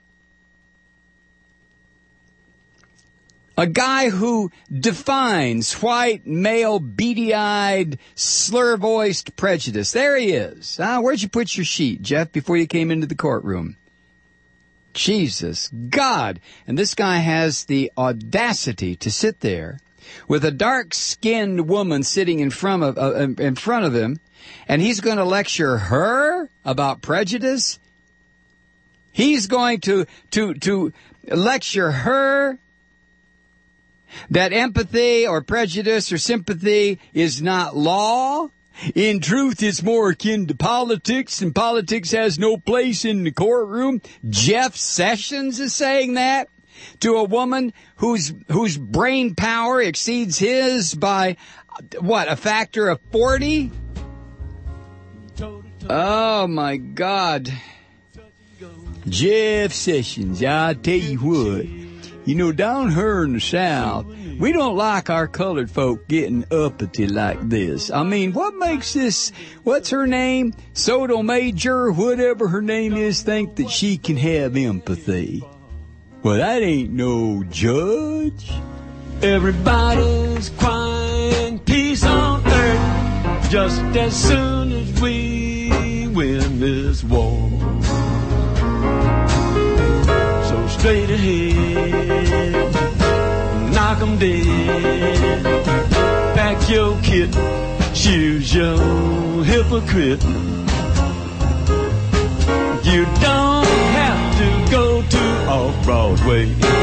A guy who defines white, male, beady-eyed, slur-voiced prejudice. There he is. Ah, where'd you put your sheet, Jeff, before you came into the courtroom? Jesus, God. And this guy has the audacity to sit there with a dark-skinned woman sitting in front of, uh, in front of him, and he's going to lecture her about prejudice? He's going to, to, to lecture her that empathy or prejudice or sympathy is not law. In truth, it's more akin to politics, and politics has no place in the courtroom. Jeff Sessions is saying that to a woman whose whose brain power exceeds his by, what, a factor of forty? Oh, my God. Jeff Sessions, I tell you what. You know, down here in the South, we don't like our colored folk getting uppity like this. I mean, what makes this, what's her name? Sotomayor, whatever her name is, think that she can have empathy? Well, that ain't no judge.
Everybody's crying peace on earth just as soon as we win this war. So straight ahead, knock 'em dead. Pack your kit, choose your hypocrite. You don't have to go to Off-Broadway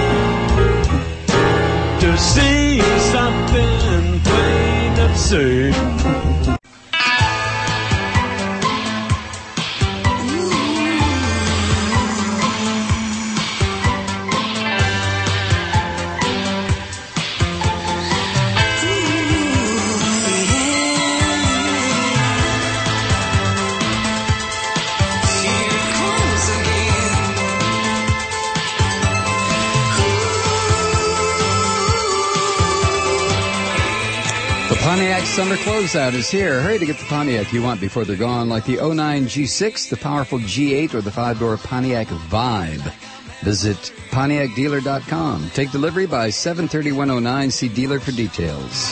to see something plain absurd.
Pontiac Summer Closeout is here. Hurry to get the Pontiac you want before they're gone, like the oh nine G six, the powerful G eight, or the five-door Pontiac Vibe. Visit Pontiac Dealer dot com. Take delivery by seven thirty-one oh nine. See dealer for details.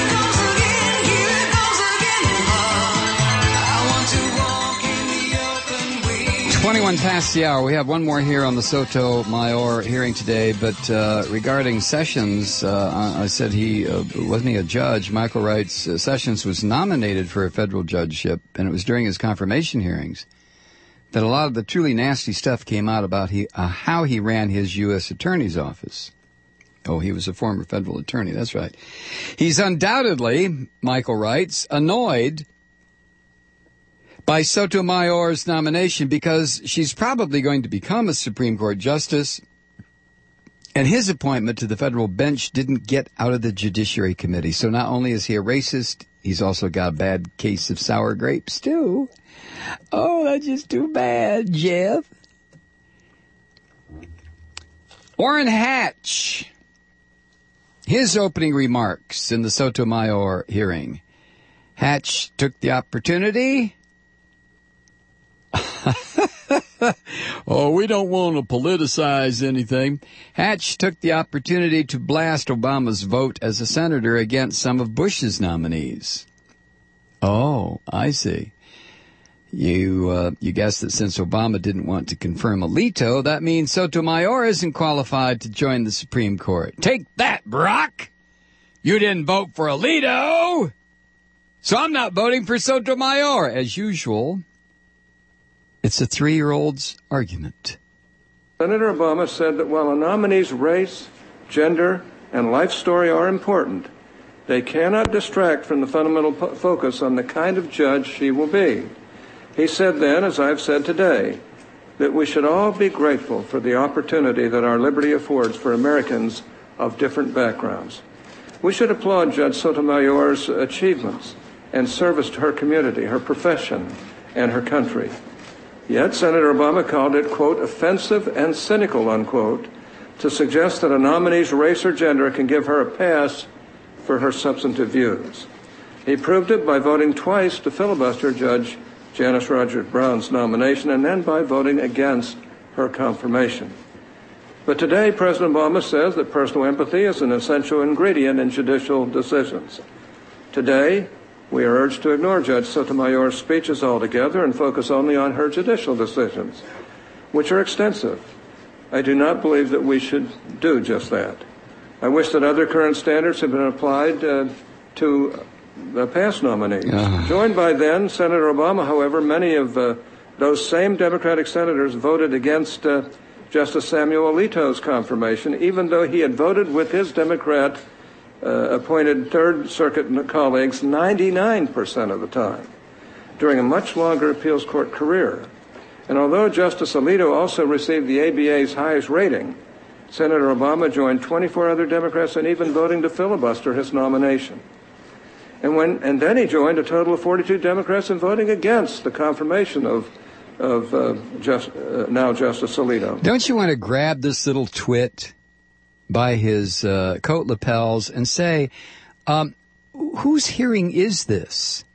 twenty-one past the hour. We have one more here on the Sotomayor hearing today, but uh, regarding Sessions, uh, I said he, uh, wasn't he a judge? Michael writes, uh, Sessions was nominated for a federal judgeship, and it was during his confirmation hearings that a lot of the truly nasty stuff came out about he, uh, how he ran his U S attorney's office. Oh, he was a former federal attorney, that's right. He's undoubtedly, Michael writes, annoyed by Sotomayor's nomination because she's probably going to become a Supreme Court justice, And his appointment to the federal bench didn't get out of the Judiciary Committee. So not only is he a racist, he's also got a bad case of sour grapes, too. Oh, that's just too bad, Jeff. Orrin Hatch. His opening remarks in the Sotomayor hearing. Hatch took the opportunity. Oh, we don't want to politicize anything. Hatch took the opportunity to blast Obama's vote as a senator against some of Bush's nominees. Oh, I see. You uh, you guessed that since Obama didn't want to confirm Alito, that means Sotomayor isn't qualified to join the Supreme Court. Take that, Brock! You didn't vote for Alito! So I'm not voting for Sotomayor. As usual, it's a three-year-old's argument.
Senator Obama said that while a nominee's race, gender, and life story are important, they cannot distract from the fundamental po- focus on the kind of judge she will be. He said then, as I've said today, that we should all be grateful for the opportunity that our liberty affords for Americans of different backgrounds. We should applaud Judge Sotomayor's achievements and service to her community, her profession, and her country. Yet Senator Obama called it, quote, offensive and cynical, unquote, to suggest that a nominee's race or gender can give her a pass for her substantive views. He proved it by voting twice to filibuster Judge Janice Rogers Brown's nomination, and then by voting against her confirmation. But today, President Obama says that personal empathy is an essential ingredient in judicial decisions. Today, we are urged to ignore Judge Sotomayor's speeches altogether and focus only on her judicial decisions, which are extensive. I do not believe that we should do just that. I wish that other current standards had been applied uh, to the past nominees. Uh. Joined by then Senator Obama, however, many of uh, those same Democratic senators voted against uh, Justice Samuel Alito's confirmation, even though he had voted with his Democrat uh, appointed Third Circuit colleagues ninety-nine percent of the time during a much longer appeals court career. And although Justice Alito also received the A B A's highest rating, Senator Obama joined twenty-four other Democrats in even voting to filibuster his nomination. And when, and then he joined a total of forty-two Democrats in voting against the confirmation of, of uh, just, uh, now Justice Alito.
Don't you want to grab this little twit by his uh, coat lapels and say, um, whose hearing is this?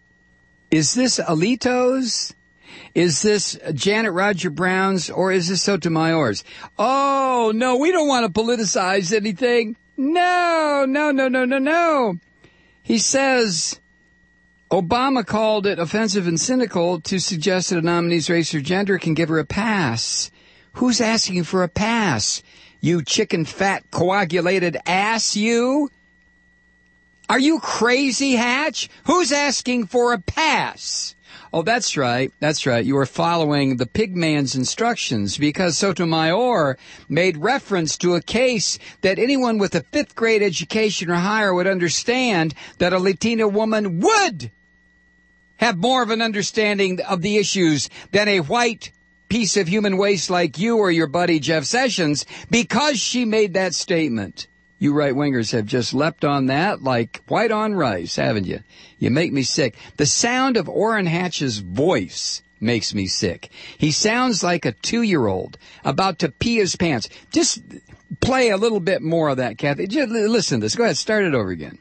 Is this Alito's? Is this Janet Roger Brown's? Or is this Sotomayor's? Oh, no, we don't want to politicize anything. No, no, no, no, no, no. He says Obama called it offensive and cynical to suggest that a nominee's race or gender can give her a pass. Who's asking for a pass? You chicken fat coagulated ass, you? Are you crazy, Hatch? Who's asking for a pass? Oh, that's right. That's right. You were following the pigman's instructions because Sotomayor made reference to a case that anyone with a fifth grade education or higher would understand that a Latina woman would have more of an understanding of the issues than a white piece of human waste like you or your buddy Jeff Sessions because she made that statement. You right-wingers have just leapt on that like white on rice, haven't you? You make me sick. The sound of Orrin Hatch's voice makes me sick. He sounds like a two-year-old about to pee his pants. Just play a little bit more of that, Kathy. Just listen to this. Go ahead, start it over again.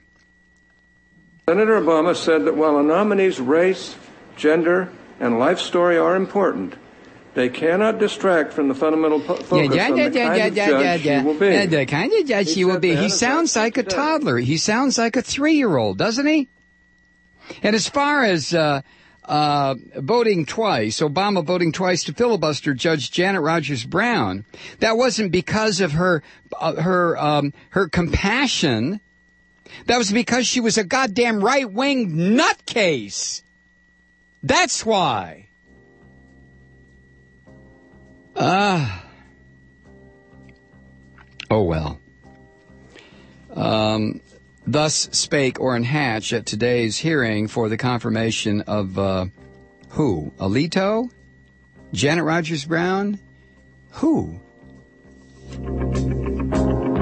Senator Obama said that while a nominee's race, gender, and life story are important, they cannot distract from the fundamental po- focus
yeah, yeah,
on
yeah,
the
yeah,
kind
yeah,
of
yeah,
judge
yeah, yeah.
she will be.
Yeah, the kind of judge
He
she will
said
be.
that
He
as
sounds
I
like a
today.
toddler. He sounds like a three-year-old, doesn't he? And as far as uh, uh, voting twice, Obama voting twice to filibuster Judge Janet Rogers Brown, that wasn't because of her uh, her um, her compassion. That was because she was a goddamn right-wing nutcase. That's why. Ah. Uh, oh, well. Um, thus spake Orrin Hatch at today's hearing for the confirmation of, uh, who? Alito? Janet Rogers Brown? Who?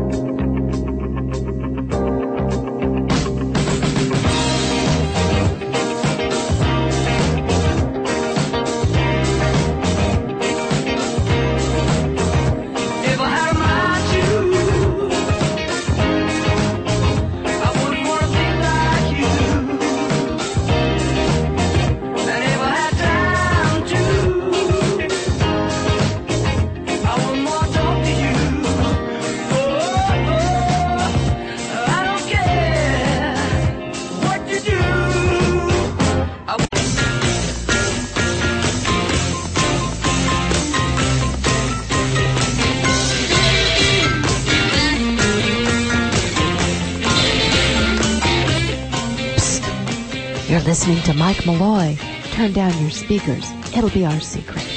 You're listening to Mike Malloy. Turn down your speakers. It'll be our secret.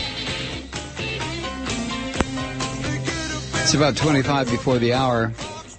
It's about twenty-five before the hour.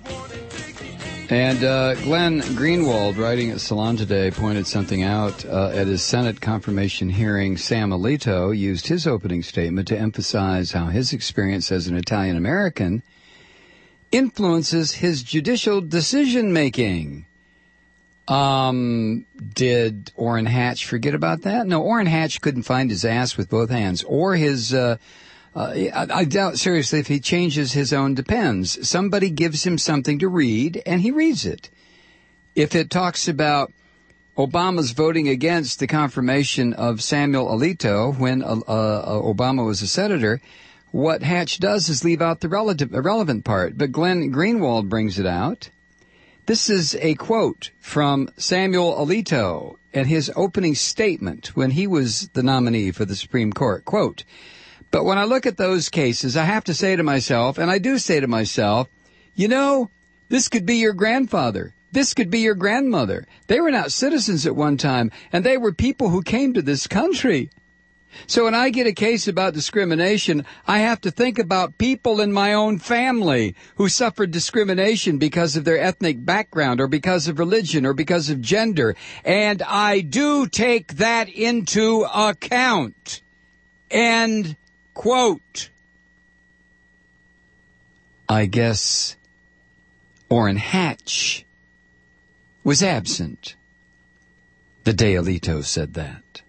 And uh, Glenn Greenwald, writing at Salon Today, pointed something out. Uh, at his Senate confirmation hearing, Sam Alito used his opening statement to emphasize how his experience as an Italian-American influences his judicial decision-making. Um, did Orrin Hatch forget about that? No, Orrin Hatch couldn't find his ass with both hands, or his... Uh, Uh, I, I doubt seriously if he changes his own depends. Somebody gives him something to read, and he reads it. If it talks about Obama's voting against the confirmation of Samuel Alito when uh, uh, Obama was a senator, what Hatch does is leave out the relative, irrelevant part. But Glenn Greenwald brings it out. This is a quote from Samuel Alito and his opening statement when he was the nominee for the Supreme Court. Quote, "But when I look at those cases, I have to say to myself, and I do say to myself, you know, this could be your grandfather. This could be your grandmother. They were not citizens at one time, and they were people who came to this country. So when I get a case about discrimination, I have to think about people in my own family who suffered discrimination because of their ethnic background or because of religion or because of gender. And I do take that into account." And quote. I guess Orrin Hatch was absent the day Alito said that.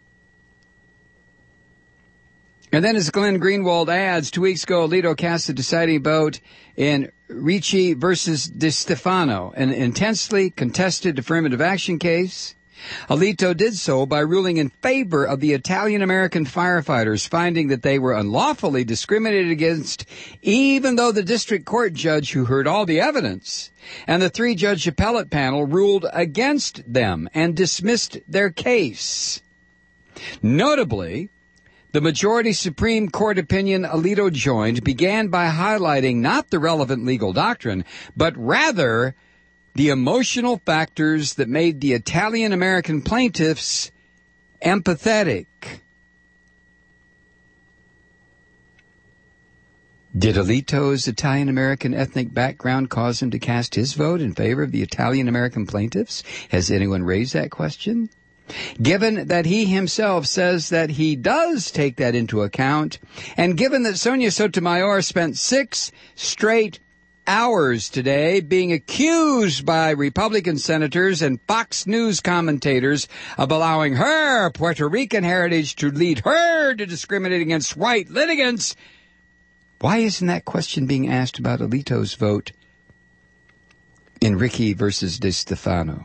And then as Glenn Greenwald adds, two weeks ago, Alito cast the deciding vote in Ricci versus De Stefano, an intensely contested affirmative action case. Alito did so by ruling in favor of the Italian-American firefighters, finding that they were unlawfully discriminated against, even though the district court judge who heard all the evidence and the three-judge appellate panel ruled against them and dismissed their case. Notably, the majority Supreme Court opinion Alito joined began by highlighting not the relevant legal doctrine, but rather the emotional factors that made the Italian-American plaintiffs empathetic. Did Alito's Italian-American ethnic background cause him to cast his vote in favor of the Italian-American plaintiffs? Has anyone raised that question? Given that he himself says that he does take that into account, and given that Sonia Sotomayor spent six straight hours today being accused by Republican senators and Fox News commentators of allowing her Puerto Rican heritage to lead her to discriminate against white litigants, why isn't that question being asked about Alito's vote in Ricci versus De Stefano?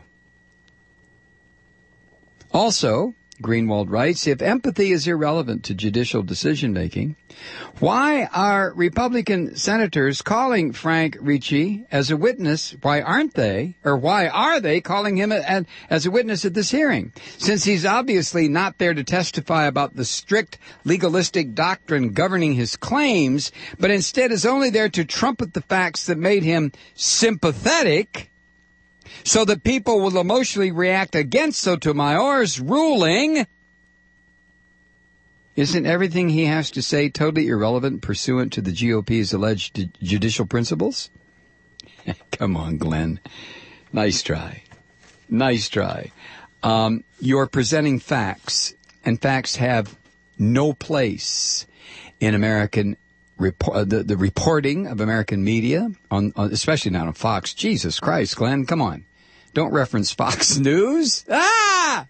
Also, Greenwald writes, if empathy is irrelevant to judicial decision-making, why are Republican senators calling Frank Ricci as a witness? Why aren't they, or why are they calling him a, as a witness at this hearing? Since he's obviously not there to testify about the strict legalistic doctrine governing his claims, but instead is only there to trumpet the facts that made him sympathetic, so that people will emotionally react against Sotomayor's ruling. Isn't everything he has to say totally irrelevant pursuant to the G O P's alleged judicial principles? Come on, Glenn. Nice try. Nice try. Um, you're presenting facts, and facts have no place in American Report, the, the reporting of American media, on, on especially not on Fox. Jesus Christ, Glenn, come on. Don't reference Fox News. Ah!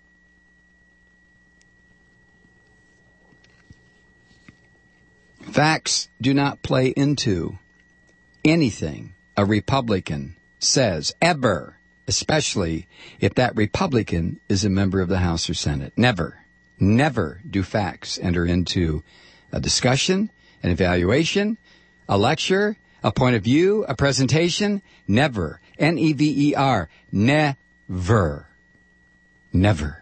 Facts do not play into anything a Republican says, ever, especially if that Republican is a member of the House or Senate. Never, never do facts enter into a discussion, an evaluation, a lecture, a point of view, a presentation. Never. N E V E R. Never. Never.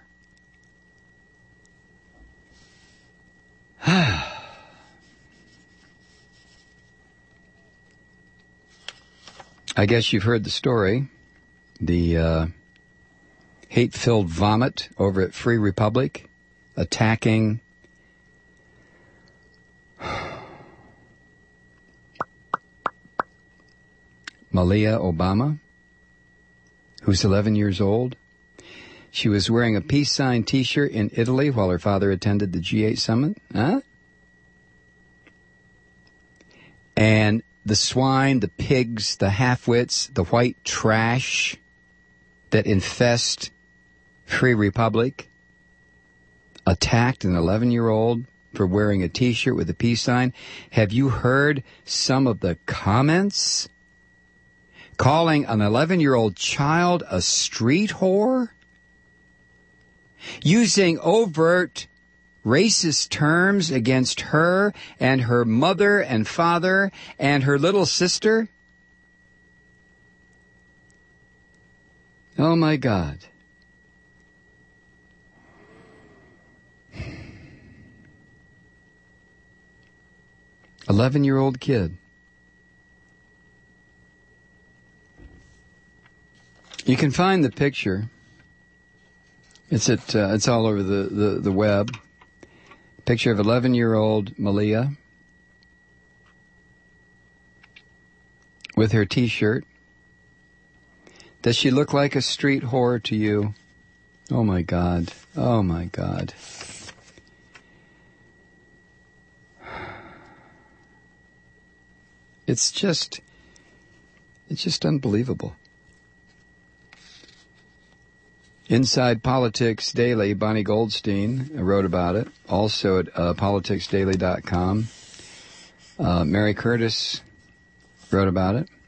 I guess you've heard the story. The uh, hate-filled vomit over at Free Republic, attacking Malia Obama, who's eleven years old. She was wearing a peace sign T-shirt in Italy while her father attended the G eight summit. Huh? And the swine, the pigs, the half-wits, the white trash that infest Free Republic attacked an eleven-year-old for wearing a T-shirt with a peace sign. Have you heard some of the comments? Calling an eleven-year-old child a street whore? Using overt racist terms against her and her mother and father and her little sister? Oh, my God. eleven-year-old kid. You can find the picture. It's at uh, it's all over the, the, the web. Picture of eleven-year-old Malia with her T-shirt. Does she look like a street whore to you? Oh, my God. Oh, my God. It's just, it's just unbelievable. Inside Politics Daily, Bonnie Goldstein wrote about it, also at uh, politics daily dot com. Uh, Mary Curtis wrote about it.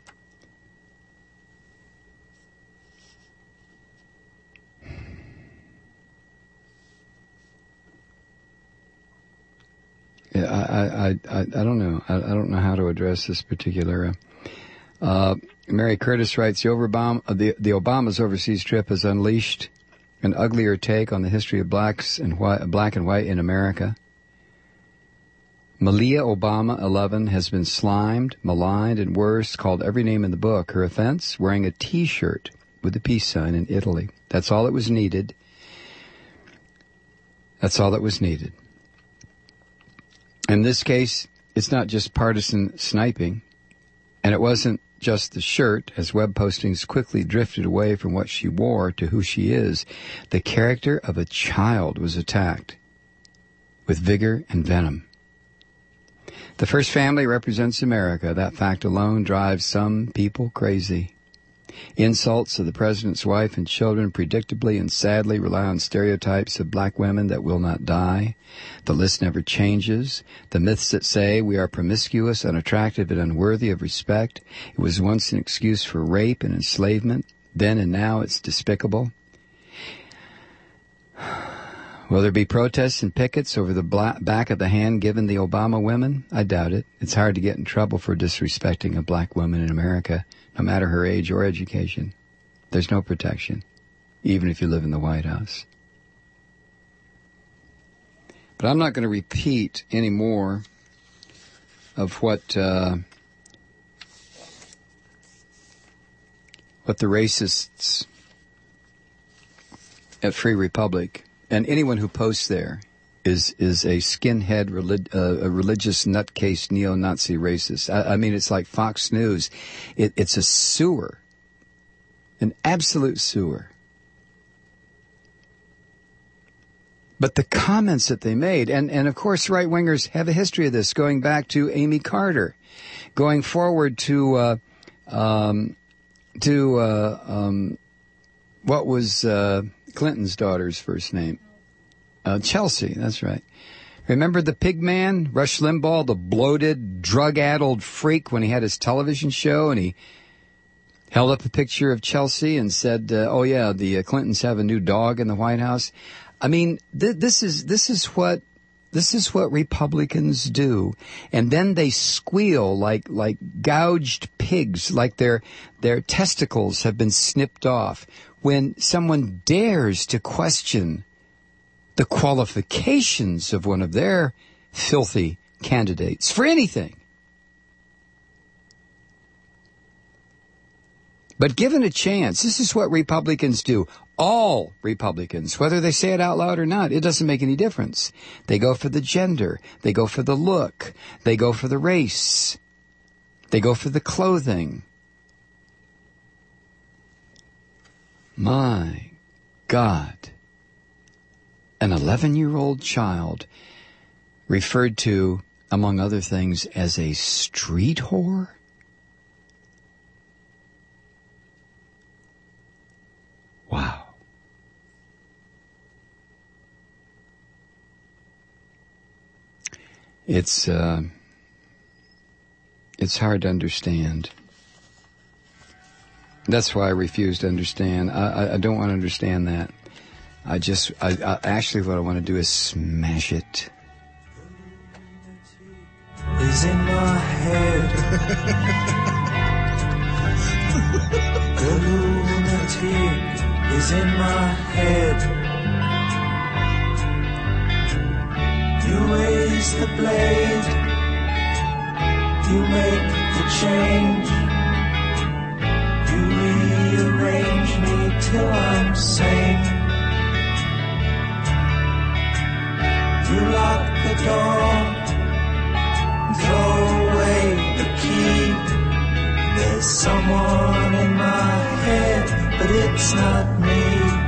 Yeah, I, I, I, I don't know. I, I don't know how to address this particular. Uh, uh, Mary Curtis writes, the, Obama, the, the Obama's overseas trip has unleashed an uglier take on the history of blacks and white, black and white in America. Malia Obama, eleven, has been slimed, maligned, and worse, called every name in the book. Her offense, wearing a T-shirt with a peace sign in Italy. That's all that was needed. That's all that was needed. In this case, it's not just partisan sniping, and it wasn't just the shirt, as web postings quickly drifted away from what she wore to who she is. The character of a child was attacked with vigor and venom. The first family represents America. That fact alone drives some people crazy. Insults to the president's wife and children predictably and sadly rely on stereotypes of black women that will not die. The list never changes. The myths that say we are promiscuous, unattractive, and unworthy of respect. It was once an excuse for rape and enslavement. Then and now it's despicable. Will there be protests and pickets over the black back of the hand given the Obama women? I doubt it. It's hard to get in trouble for disrespecting a black woman in America, no matter her age or education. There's no protection, even if you live in the White House. But I'm not going to repeat any more of what uh, what the racists at Free Republic and anyone who posts there is is a skinhead, relig- uh, a religious nutcase, neo-Nazi racist. I, I mean, it's like Fox News. It, it's a sewer, an absolute sewer. But the comments that they made, and, and of course right-wingers have a history of this, going back to Amy Carter, going forward to uh, um, to uh, um, what was uh, Clinton's daughter's first name? Uh, Chelsea, that's right. Remember the pig man, Rush Limbaugh, the bloated, drug-addled freak when he had his television show, and he held up a picture of Chelsea and said, uh, oh yeah, the uh, Clintons have a new dog in the White House. I mean, th- this is this is what this is what Republicans do, and then they squeal like like gouged pigs, like their their testicles have been snipped off when someone dares to question the qualifications of one of their filthy candidates for anything. But given a chance, this is what Republicans do. All Republicans, whether they say it out loud or not, it doesn't make any difference. They go for the gender. They go for the look. They go for the race. They go for the clothing. My God. An eleven-year-old child referred to, among other things, as a street whore? Wow. It's, uh, it's hard to understand. That's why I refuse to understand. I, I, I don't want to understand that. I just, I, I actually what I want to do is smash it.
Is in my head. The lunatic is in my head. You raise the blade, you make the change, you rearrange me till I'm sane. You lock the door, throw away the key. There's someone in my head, but it's not me.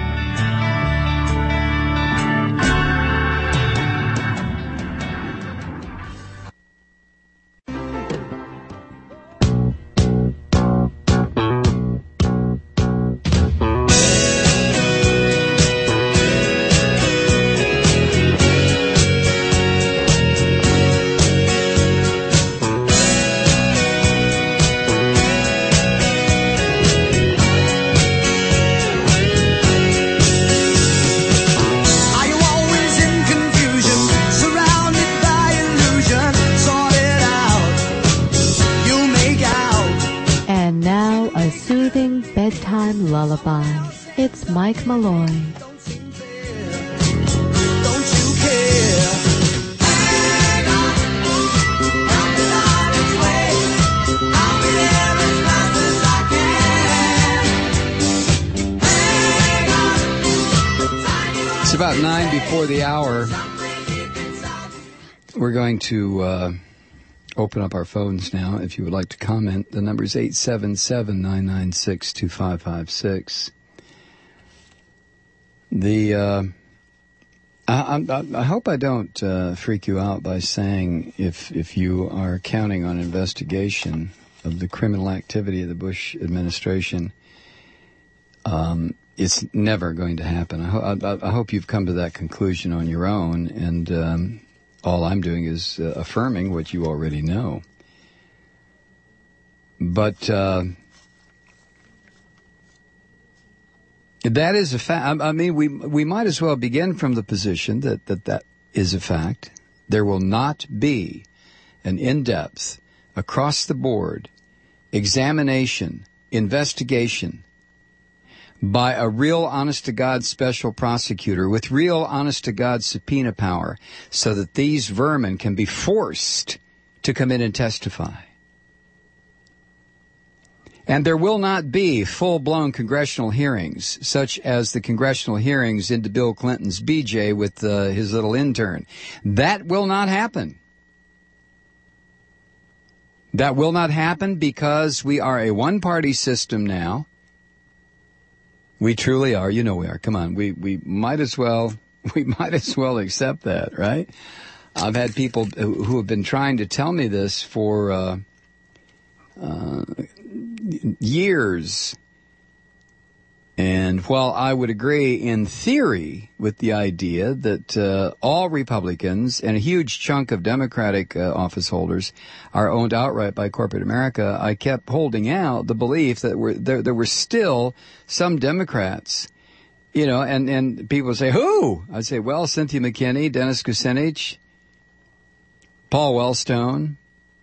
Lullaby. It's Mike Malloy.
Don't you care? Hang on, help me on its way. I'll be there as fast as I can. Hang on.
It's about nine before the hour. We're going to uh, open up our phones now. If you would like to comment, the number is eight seven seven, nine nine six, two five five six. The uh, I, I, I hope I don't uh, freak you out by saying if if you are counting on investigation of the criminal activity of the Bush administration, um, it's never going to happen. I, ho- I, I hope you've come to that conclusion on your own, and um, all I'm doing is uh, affirming what you already know. But uh, that is a fact. I mean, we we might as well begin from the position that, that that is a fact. There will not be an in-depth, across-the-board examination, investigation by a real honest-to-God special prosecutor with real honest-to-God subpoena power so that these vermin can be forced to come in and testify. And there will not be full-blown congressional hearings, such as the congressional hearings into Bill Clinton's B J with uh, his little intern. That will not happen. That will not happen because we are a one-party system now. We truly are. You know we are. Come on. We we might as well we might as well accept that, right? I've had people who have been trying to tell me this for uh, uh, years. And while I would agree in theory with the idea that uh, all Republicans and a huge chunk of Democratic uh, office holders are owned outright by corporate America, I kept holding out the belief that we're, there, there were still some Democrats, you know, and, and people say, who? I'd say, well, Cynthia McKinney, Dennis Kucinich, Paul Wellstone.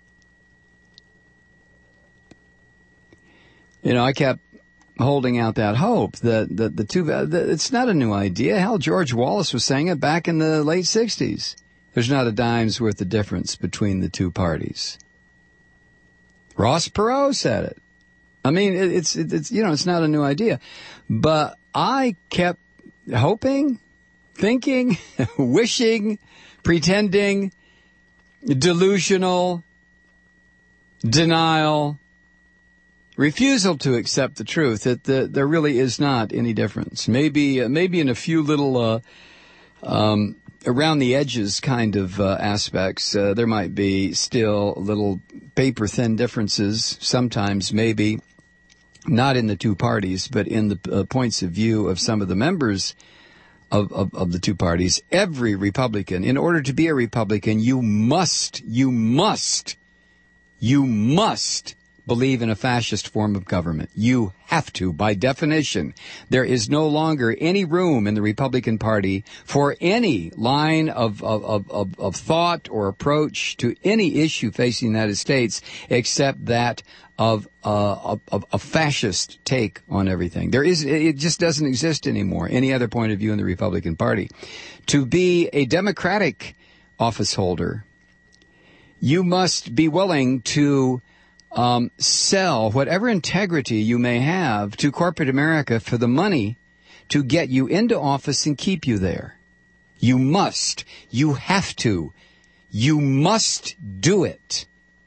You know, I kept holding out that hope that, that the two, that it's not a new idea. Hell, George Wallace was saying it back in the late sixties. There's not a dime's worth of difference between the two parties. Ross Perot said it. I mean, it, it's, it, it's, you know, it's not a new idea. But I kept hoping, thinking, wishing, pretending, delusional, denial, refusal to accept the truth that the, there really is not any difference. Maybe, uh, maybe in a few little, uh, um, around the edges kind of uh, aspects, uh, there might be still little paper thin differences. Sometimes, maybe not in the two parties, but in the uh, points of view of some of the members of, of, of the two parties. Every Republican, in order to be a Republican, you must, you must, you must believe in a fascist form of government. You have to, by definition. There is no longer any room in the Republican Party for any line of, of, of, of thought or approach to any issue facing the United States except that of uh, of a fascist take on everything. There is, it just doesn't exist anymore, any other point of view in the Republican Party. To be a Democratic office holder, you must be willing to Um, sell whatever integrity you may have to corporate America for the money to get you into office and keep you there. You must. You have to. You must do it.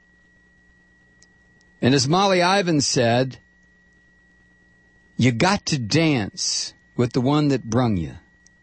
And as Molly Ivins said, you got to dance with the one that brung you.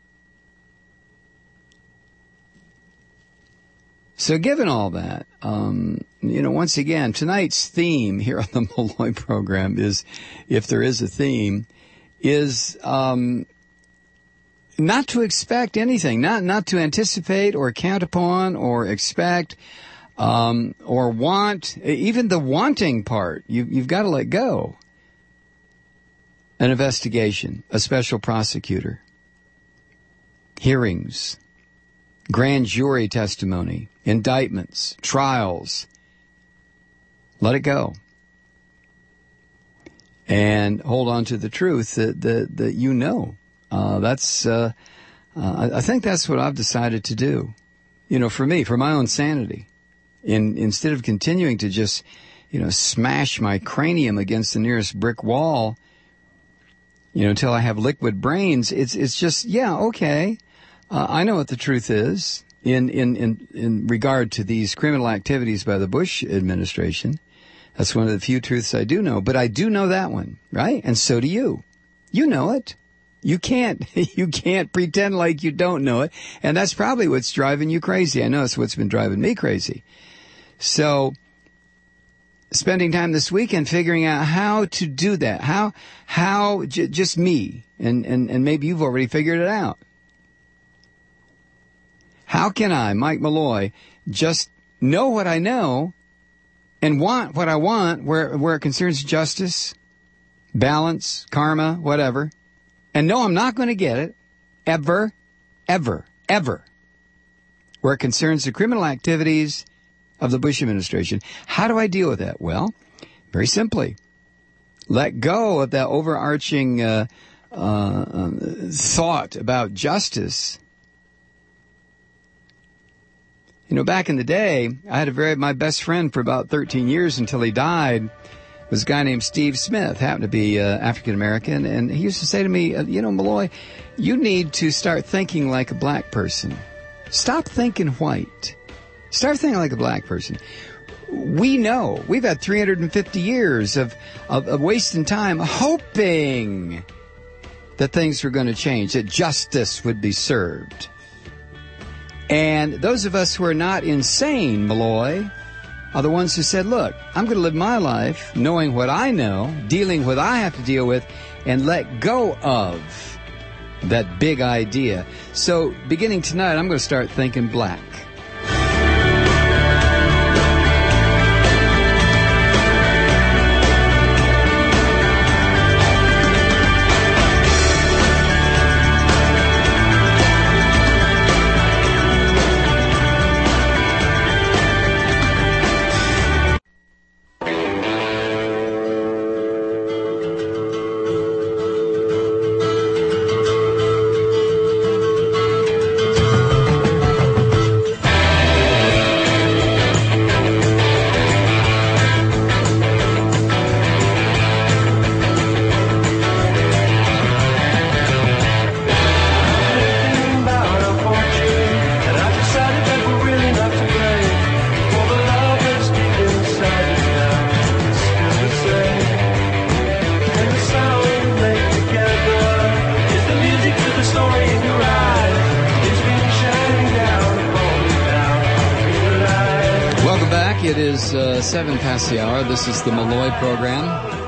So given all that, um, you know, once again, tonight's theme here on the Malloy program is, if there is a theme, is um, not to expect anything, not not to anticipate or count upon or expect um, or want, even the wanting part. You, you've got to let go. An investigation, a special prosecutor, hearings, grand jury testimony, indictments, trials. Let it go. And hold on to the truth that, that, that you know. Uh, that's, uh, uh, I think that's what I've decided to do. You know, for me, for my own sanity. In, instead of continuing to just, you know, smash my cranium against the nearest brick wall, you know, until I have liquid brains, it's, it's just, yeah, okay. Uh, I know what the truth is in, in, in, in regard to these criminal activities by the Bush administration. That's one of the few truths I do know, but I do know that one, right? And so do you. You know it. You can't, you can't pretend like you don't know it. And that's probably what's driving you crazy. I know it's what's been driving me crazy. So, spending time this weekend figuring out how to do that. How, how, j- just me. And, and, and maybe you've already figured it out. How can I, Mike Malloy, just know what I know and want what I want where, where it concerns justice, balance, karma, whatever, and know I'm not going to get it ever, ever, ever, where it concerns the criminal activities of the Bush administration? How do I deal with that? Well, very simply, let go of that overarching uh, uh, thought about justice. You know, back in the day, I had a very, my best friend for about thirteen years until he died was a guy named Steve Smith, happened to be uh, African-American, and he used to say to me, uh, you know, Malloy, you need to start thinking like a black person. Stop thinking white. Start thinking like a black person. We know, we've had three hundred fifty years of, of, of wasting time hoping that things were going to change, that justice would be served. And those of us who are not insane, Malloy, are the ones who said, look, I'm going to live my life knowing what I know, dealing with what I have to deal with, and let go of that big idea. So beginning tonight, I'm going to start thinking black. It is uh, seven past the hour. This is the Malloy program.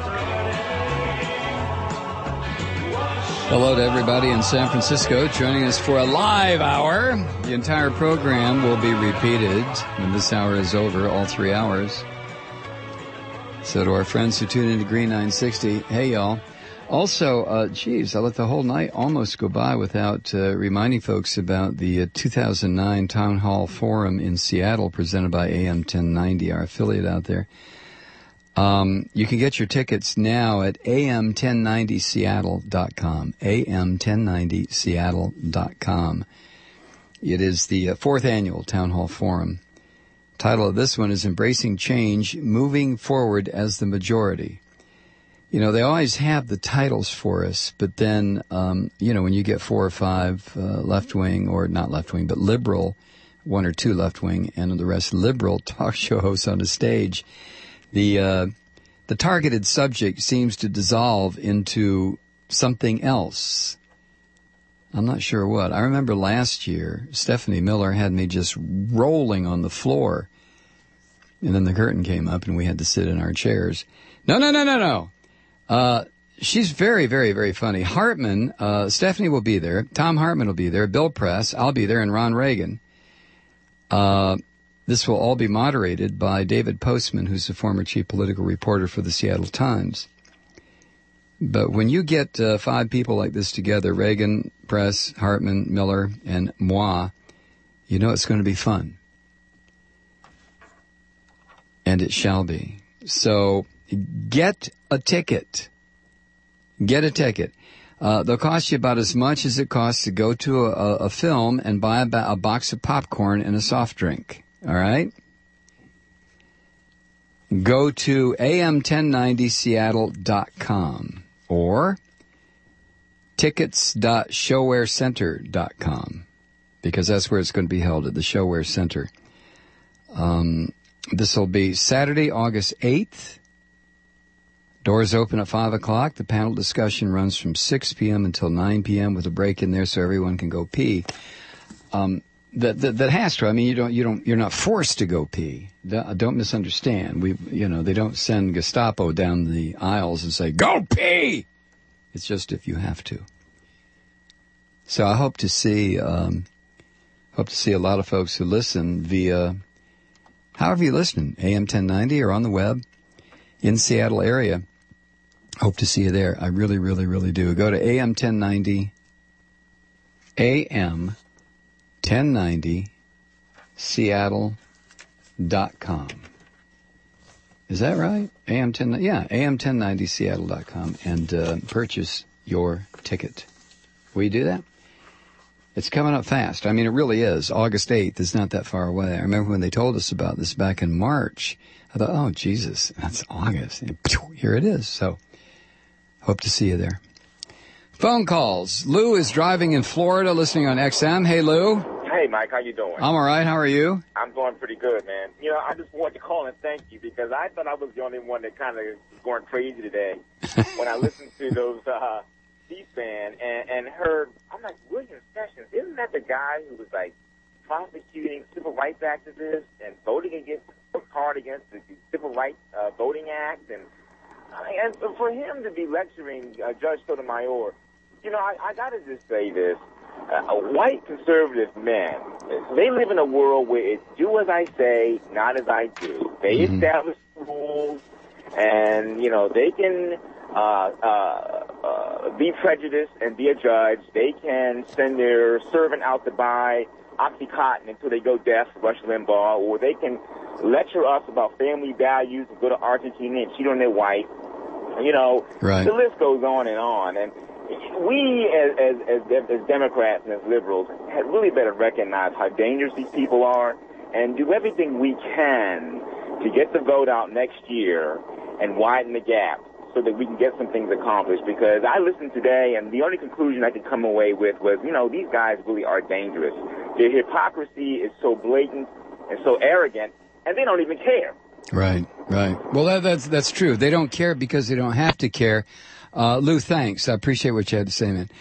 Hello to everybody in San Francisco joining us for a live hour. The entire program will be repeated when this hour is over, all three hours. So to our friends who tune into Green nine sixty, hey y'all. Also, uh, geez, I let the whole night almost go by without uh, reminding folks about the uh, two thousand nine Town Hall Forum in Seattle presented by A M ten ninety, our affiliate out there. Um, you can get your tickets now at A M ten ninety Seattle dot com, A M ten ninety Seattle dot com. It is the uh, fourth annual Town Hall Forum. Title of this one is Embracing Change, Moving Forward as the Majority. You know, they always have the titles for us, but then, um, you know, when you get four or five uh, left-wing, or not left-wing, but liberal, one or two left-wing, and the rest liberal talk show hosts on the stage, the uh, the targeted subject seems to dissolve into something else. I'm not sure what. I remember last year, Stephanie Miller had me just rolling on the floor, and then the curtain came up, and we had to sit in our chairs. No, no, no, no, no. Uh, she's very, very, very funny. Hartman, uh, Stephanie will be there. Tom Hartman will be there. Bill Press, I'll be there, and Ron Reagan. Uh, this will all be moderated by David Postman, who's the former chief political reporter for the Seattle Times. But when you get uh, five people like this together, Reagan, Press, Hartman, Miller, and moi, you know it's going to be fun. And it shall be. So get a ticket. Get a ticket. Uh, they'll cost you about as much as it costs to go to a, a film and buy a, ba- a box of popcorn and a soft drink. All right? Go to A M ten ninety Seattle dot com or tickets dot showware center dot com, because that's where it's going to be held, at the Showware Center. Um, this will be Saturday, August eighth. Doors open at five o'clock. The panel discussion runs from six p.m. until nine p.m. with a break in there so everyone can go pee. Um, that, that, that has to. I mean, you don't, you don't, you're not forced to go pee. Don't misunderstand. We, you know, they don't send Gestapo down the aisles and say, go pee! It's just if you have to. So I hope to see, um, hope to see a lot of folks who listen via, however you listen, A M ten ninety or on the web in Seattle area. Hope to see you there. I really, really, really do. Go to A M ten ninety, A M ten ninety Seattle dot com. Is that right? A M ten, yeah, A M ten ninety Seattle dot com, and uh, purchase your ticket. Will you do that? It's coming up fast. I mean, it really is. August eighth is not that far away. I remember when they told us about this back in March. I thought, oh, Jesus, that's August. And here it is. So, hope to see you there. Phone calls. Lou is driving in Florida, listening on X M. Hey, Lou.
Hey, Mike, how you doing?
I'm all right. How are you?
I'm doing pretty good, man. You know, I just wanted to call and thank you because I thought I was the only one that kind of was going crazy today when I listened to those uh, C-SPAN and, and heard, I'm like, William Sessions, isn't that the guy who was like prosecuting civil rights activists and voting against, hard against the Civil Rights uh, Voting Act? And, and for him to be lecturing uh, Judge Sotomayor, you know, I, I got to just say this. Uh, white conservative men, they live in a world where it's do as I say, not as I do. They mm-hmm. establish rules, and, you know, they can uh, uh, uh, be prejudiced and be a judge. They can send their servant out to buy Oxycontin until they go deaf, Rush Limbaugh, or they can lecture us about family values and go to Argentina and cheat on their wife. You know,
right.
The list goes on and on. And we, as, as, as, as Democrats and as liberals, had really better recognize how dangerous these people are and do everything we can to get the vote out next year and widen the gap so that we can get some things accomplished. Because I listened today, and the only conclusion I could come away with was, you know, these guys really are dangerous. Their hypocrisy is so blatant and so arrogant, and they don't even care.
Right, right. Well, that, that's that's true. They don't care because they don't have to care. Uh, Lou, thanks. I appreciate what you had to say, man.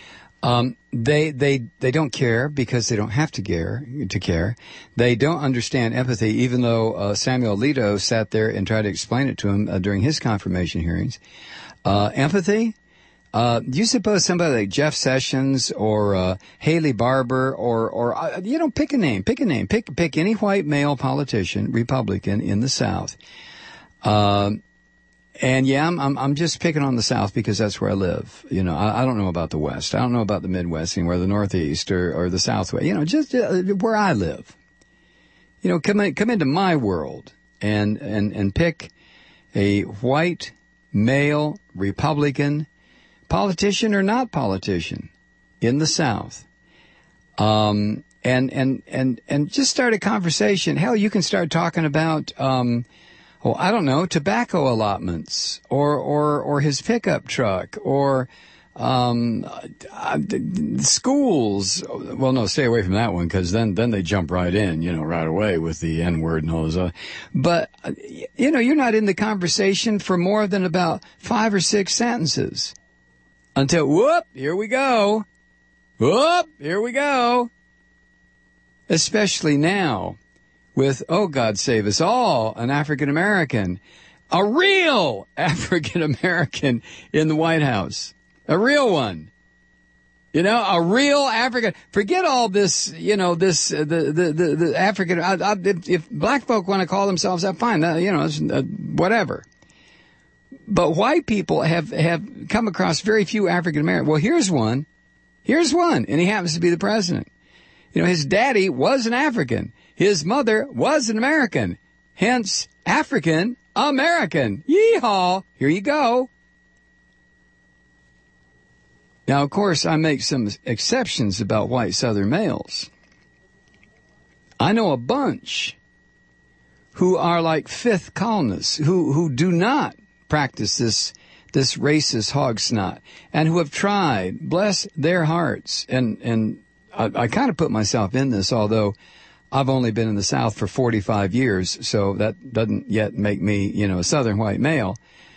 Um, they they they don't care because they don't have to care to care. They don't understand empathy, even though uh, Samuel Alito sat there and tried to explain it to him uh, during his confirmation hearings. Uh, empathy. Uh, do you suppose somebody like Jeff Sessions or uh, Haley Barbour or or uh, you know, pick a name, pick a name, pick pick any white male politician, Republican in the South. Um. And yeah, I'm, I'm I'm just picking on the South because that's where I live. You know, I, I don't know about the West. I don't know about the Midwest anywhere, the Northeast or, or the Southwest. You know, just uh, where I live. You know, come in, come into my world and and and pick a white male Republican politician or not politician in the South. Um, and and and and just start a conversation. Hell, you can start talking about. Um, Oh, I don't know, tobacco allotments, or or or his pickup truck, or um, uh, schools. Well, no, stay away from that one because then then they jump right in, you know, right away with the N word and all those other. But uh, you know, you're not in the conversation for more than about five or six sentences until whoop, here we go, whoop, here we go. Especially now. With, oh, God save us all, an African-American, a real African-American in the White House, a real one, you know, a real African, forget all this, you know, this, uh, the, the, the, the African, I, I, if, if black folk want to call themselves that, fine, that, you know, it's, uh, whatever. But white people have, have come across very few African-Americans. Well, here's one, here's one, and he happens to be the president. You know, his daddy was an African. His mother was an American, hence African American. Yeehaw! Here you go. Now, of course, I make some exceptions about white Southern males. I know a bunch who are like fifth colonists, who, who do not practice this, this racist hog snot, and who have tried, bless their hearts, and, and I, I kind of put myself in this, although I've only been in the South for forty-five years, so that doesn't yet make me, you know, a Southern white male.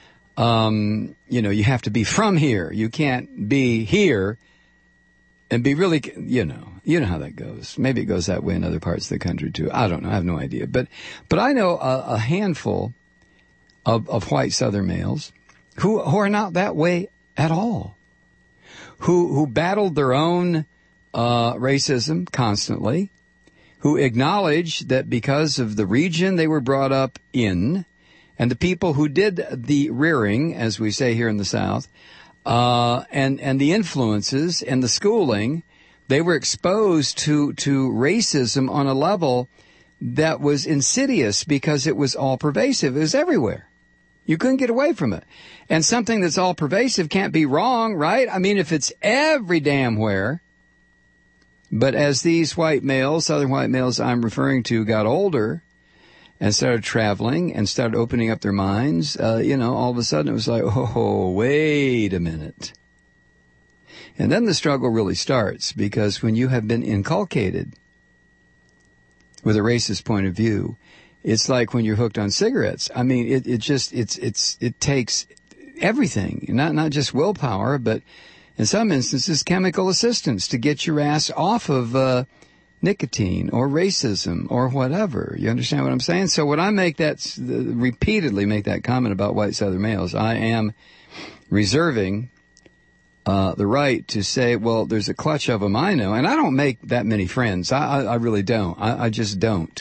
Um, you know, you have to be from here. You can't be here and be really, you know, you know how that goes. Maybe it goes that way in other parts of the country too. I don't know. I have no idea. But, but I know a, a handful of, of white Southern males who, who are not that way at all, who, who battled their own, uh, racism constantly, who acknowledge that because of the region they were brought up in, and the people who did the rearing, as we say here in the South, uh, and, and the influences and the schooling, they were exposed to, to racism on a level that was insidious because it was all pervasive. It was everywhere. You couldn't get away from it. And something that's all pervasive can't be wrong, right? I mean, if it's every damn where. But as these white males, Southern white males I'm referring to, got older and started traveling and started opening up their minds, uh, you know, all of a sudden it was like, oh, wait a minute. And then the struggle really starts, because when you have been inculcated with a racist point of view, it's like when you're hooked on cigarettes. I mean, it, it just, it's, it's, it takes everything, not, not just willpower, but in some instances, chemical assistance to get your ass off of uh, nicotine or racism or whatever. You understand what I'm saying? So when I make that, uh, repeatedly make that comment about white Southern males, I am reserving uh, the right to say, well, there's a clutch of them I know, and I don't make that many friends. I, I, I really don't. I, I just don't.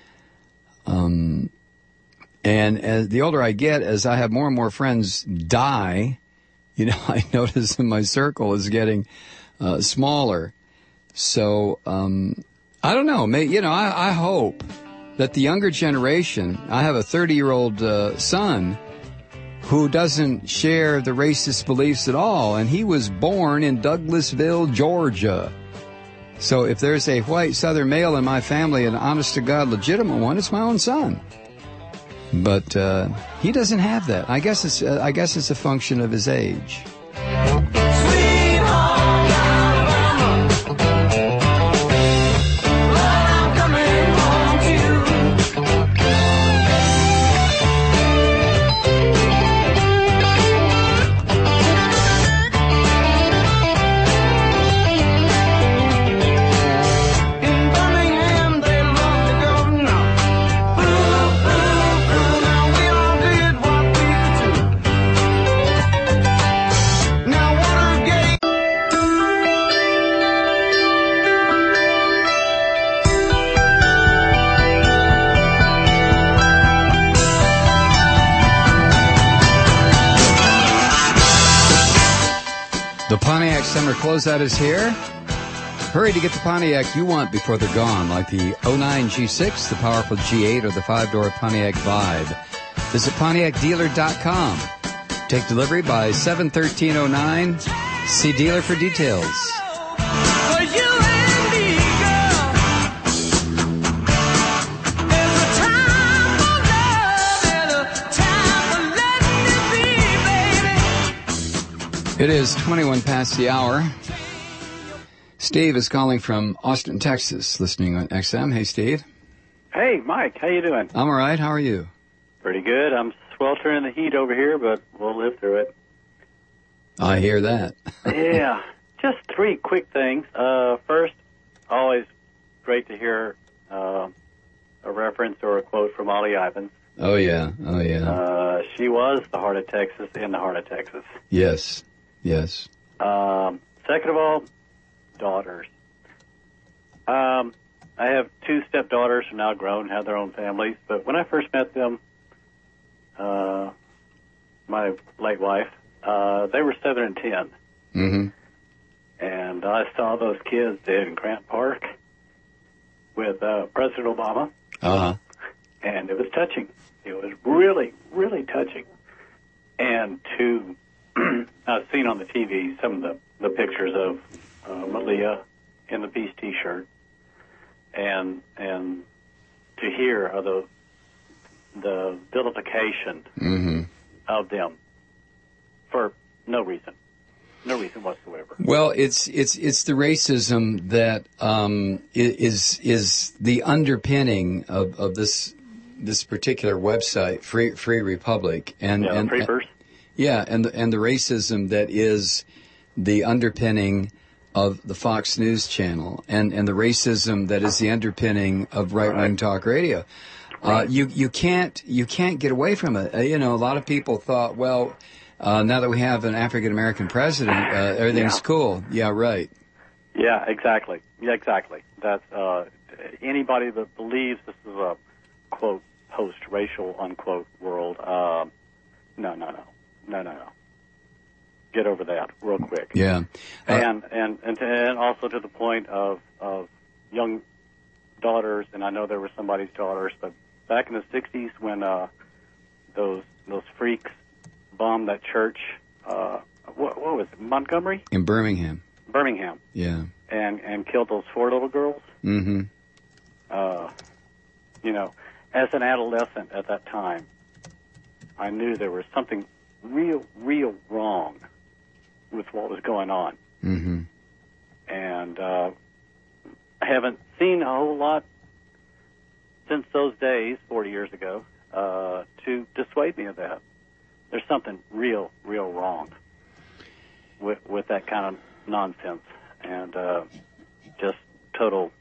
Um, and as the older I get, as I have more and more friends die, you know, I notice that my circle is getting uh, smaller. So, um, I don't know. May, you know, I, I hope that the younger generation, I have a thirty-year-old uh, son who doesn't share the racist beliefs at all, and he was born in Douglasville, Georgia. So if there's a white Southern male in my family, an honest-to-God legitimate one, it's my own son. But uh, he doesn't have that. I guess it's uh, I guess it's a function of his age. Summer closeout is here. Hurry to get the Pontiac you want before they're gone, like the oh nine G six, the powerful G eight, or the five-door Pontiac Vibe. Visit Pontiac Dealer dot com. Take delivery by seven thirteen oh nine. See dealer for details.
For you and me, girl, there's a time for love and a time for letting it be, baby.
It is twenty-one past the hour. Steve is calling from Austin, Texas, listening on X M. Hey, Steve.
Hey, Mike. How you doing?
I'm all right. How are you?
Pretty good. I'm sweltering in the heat over here, but we'll live through it.
I hear that.
Yeah. Just three quick things. Uh, first, always great to hear uh, a reference or a quote from Ollie Ivins.
Oh, yeah. Oh, yeah.
Uh, she was the heart of Texas in the heart of Texas.
Yes. Yes.
Um, second of all, daughters. Um, I have two stepdaughters who are now grown, have their own families. But when I first met them, uh, my late wife, uh, they were seven and ten.
Mm-hmm.
And I saw those kids in Grant Park with uh, President Obama.
Uh-huh.
And it was touching. It was really, really touching. And to, I've seen on the T V some of the, the pictures of uh, Malia in the Peace T-shirt, and and to hear of the the vilification
Mm-hmm.
of them for no reason, no reason whatsoever.
Well, it's it's it's the racism that um, i- is is the underpinning of, of this this particular website, Free Free Republic, and
Yeah,
and
Freepers.
yeah, and the, and the racism that is the underpinning of the Fox News channel, and, and the racism that is the underpinning of right wing
Right.
talk radio. Uh, you you can't you can't get away from it. Uh, you know, a lot of people thought, well, uh, now that we have an African American president, uh, everything's
Yeah.
cool. Yeah, right.
Yeah, exactly. Yeah, exactly. That's uh, anybody that believes this is a quote post-racial unquote world. Uh, no, no, no, no, no, no. Get over that real quick.
Yeah. Uh,
And and and, to, and also to the point of of young daughters, and I know there were somebody's daughters, but back in the sixties when uh, those those freaks bombed that church, uh, what, what was it, Montgomery,
in Birmingham.
Birmingham,
Yeah.
and and killed those four little girls.
Mm-hmm.
Uh, you know, as an adolescent at that time, I knew there was something real, real wrong with what was going on.
Mm-hmm.
And uh, I haven't seen a whole lot since those days, forty years ago, uh, to dissuade me of that. There's something real, real wrong with with that kind of nonsense, and uh, just total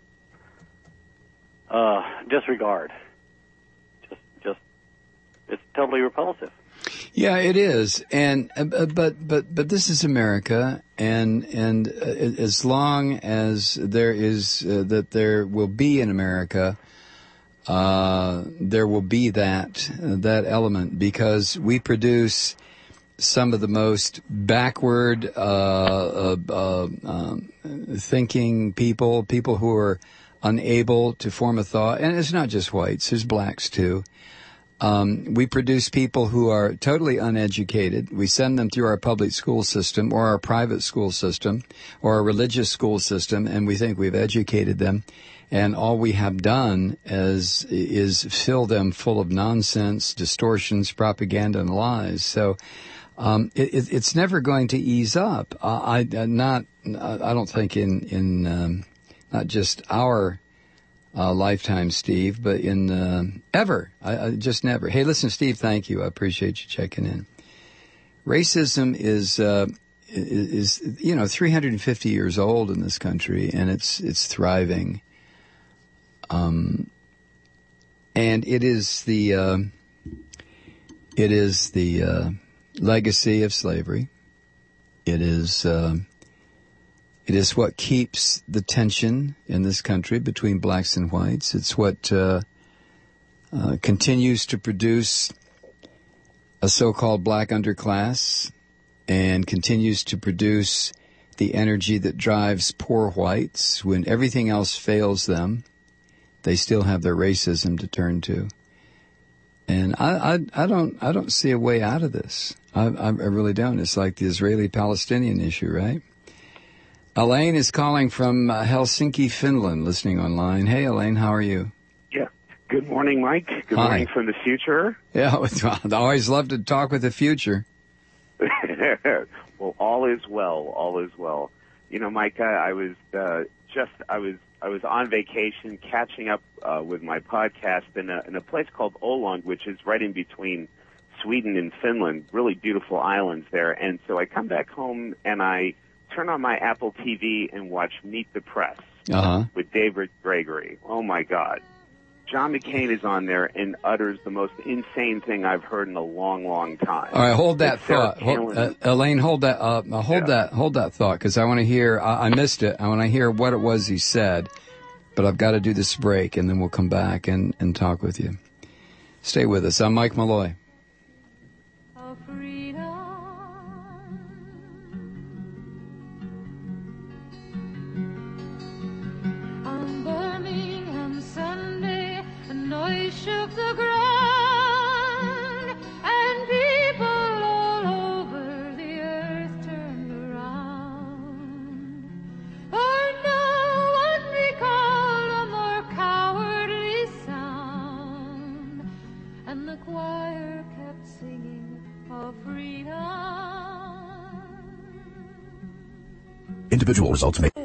uh, disregard. Just, just, it's totally repulsive.
Yeah, it is, and uh, but but but this is America, and and uh, as long as there is uh, that there will be in America, uh, there will be that uh, that element, because we produce some of the most backward uh, uh, uh, um, thinking people, people who are unable to form a thought, and it's not just whites; there's blacks too. Um, we produce people who are totally uneducated. We send them through our public school system or our private school system or our religious school system, and we think we've educated them. And all we have done is, is fill them full of nonsense, distortions, propaganda, and lies. So um, it, it, it's never going to ease up. Uh, I uh, not. I don't think in in um, not just our Uh, lifetime, Steve, but in uh, ever. I, I just never. Hey, listen, Steve, thank you. I appreciate you checking in. Racism is, uh, is, is you know, three hundred fifty years old in this country, and it's it's thriving. Um, and it is the uh, it is the uh, legacy of slavery. It is. Uh, It is what keeps the tension in this country between blacks and whites. It's what uh, uh, continues to produce a so-called black underclass and continues to produce the energy that drives poor whites. When everything else fails them, they still have their racism to turn to. And I, I, I don't, I don't see a way out of this. I, I really don't. It's like the Israeli-Palestinian issue, right? Elaine is calling from uh, Helsinki, Finland, listening online. Hey, Elaine, how are you?
Yeah. Good morning, Mike. Good
Hi.
morning from the future.
Yeah, I always love to talk with the future.
Well, all is well. All is well. You know, Mike, I, I was uh, just I was I was on vacation, catching up uh, with my podcast in a, in a place called Åland, which is right in between Sweden and Finland. Really beautiful islands there. And so I come back home and I turn on my Apple T V and watch Meet the Press
uh-huh.
with David Gregory. Oh my God. John McCain is on there and utters the most insane thing I've heard in a long, long time.
All right, hold that
With Sarah
thought. Hold, uh,
Palin.
Elaine, hold that. Uh, hold
Yeah.
that. Hold that thought, because I want to hear. I, I missed it. I want to hear what it was he said, but I've got to do this break, and then we'll come back and, and talk with you. Stay with us. I'm Mike Malloy.
of freedom. On Birmingham Sunday, a noise shook the ground, and people all over the earth turned around. For no one recalled a more cowardly sound, and the choir kept singing of freedom.
Individual results may...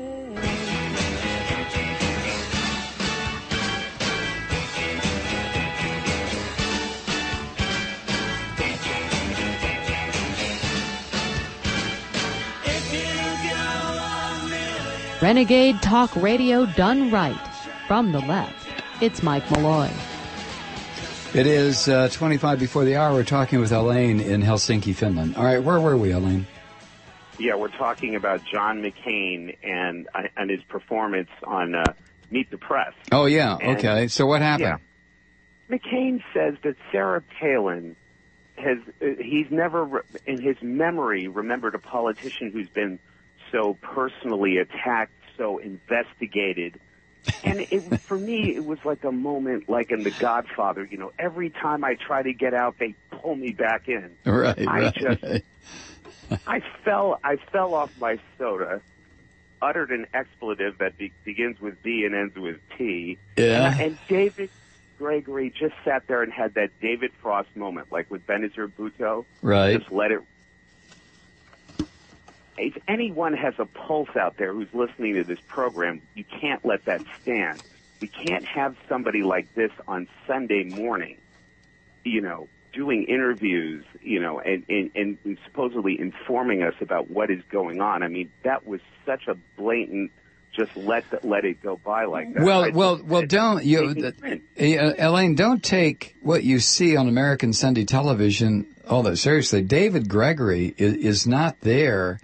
Renegade Talk Radio done right. From the left, it's Mike Malloy.
It is uh, twenty-five before the hour. We're talking with Elaine in Helsinki, Finland. All right, where were we, Elaine?
Yeah, we're talking about John McCain and uh, and his performance on uh, Meet the Press.
Oh, yeah.
And-
Okay. So what happened?
Yeah. McCain says that Sarah Palin has, uh, he's never, re- in his memory, remembered a politician who's been so personally attacked, so investigated. And it, for me, it was like a moment like in The Godfather. You know, every time I try to get out, they pull me back in.
Right,
I
right.
just, I fell, I fell off my soda, uttered an expletive that be, begins with B and ends with T.
Yeah.
And, and David Gregory just sat there and had that David Frost moment, like with Benazir Bhutto.
Right.
Just let it. If anyone has a pulse out there who's listening to this program, you can't let that stand. We can't have somebody like this on Sunday morning, you know, doing interviews, you know, and, and, and supposedly informing us about what is going on. I mean, that was such a blatant, just let the, let it go by like that.
Well,
I
well,
just-
well.
it
Don't you,
made me
uh,
cringe.
uh, Elaine? Don't take what you see on American Sunday television all that seriously. David Gregory is, is not there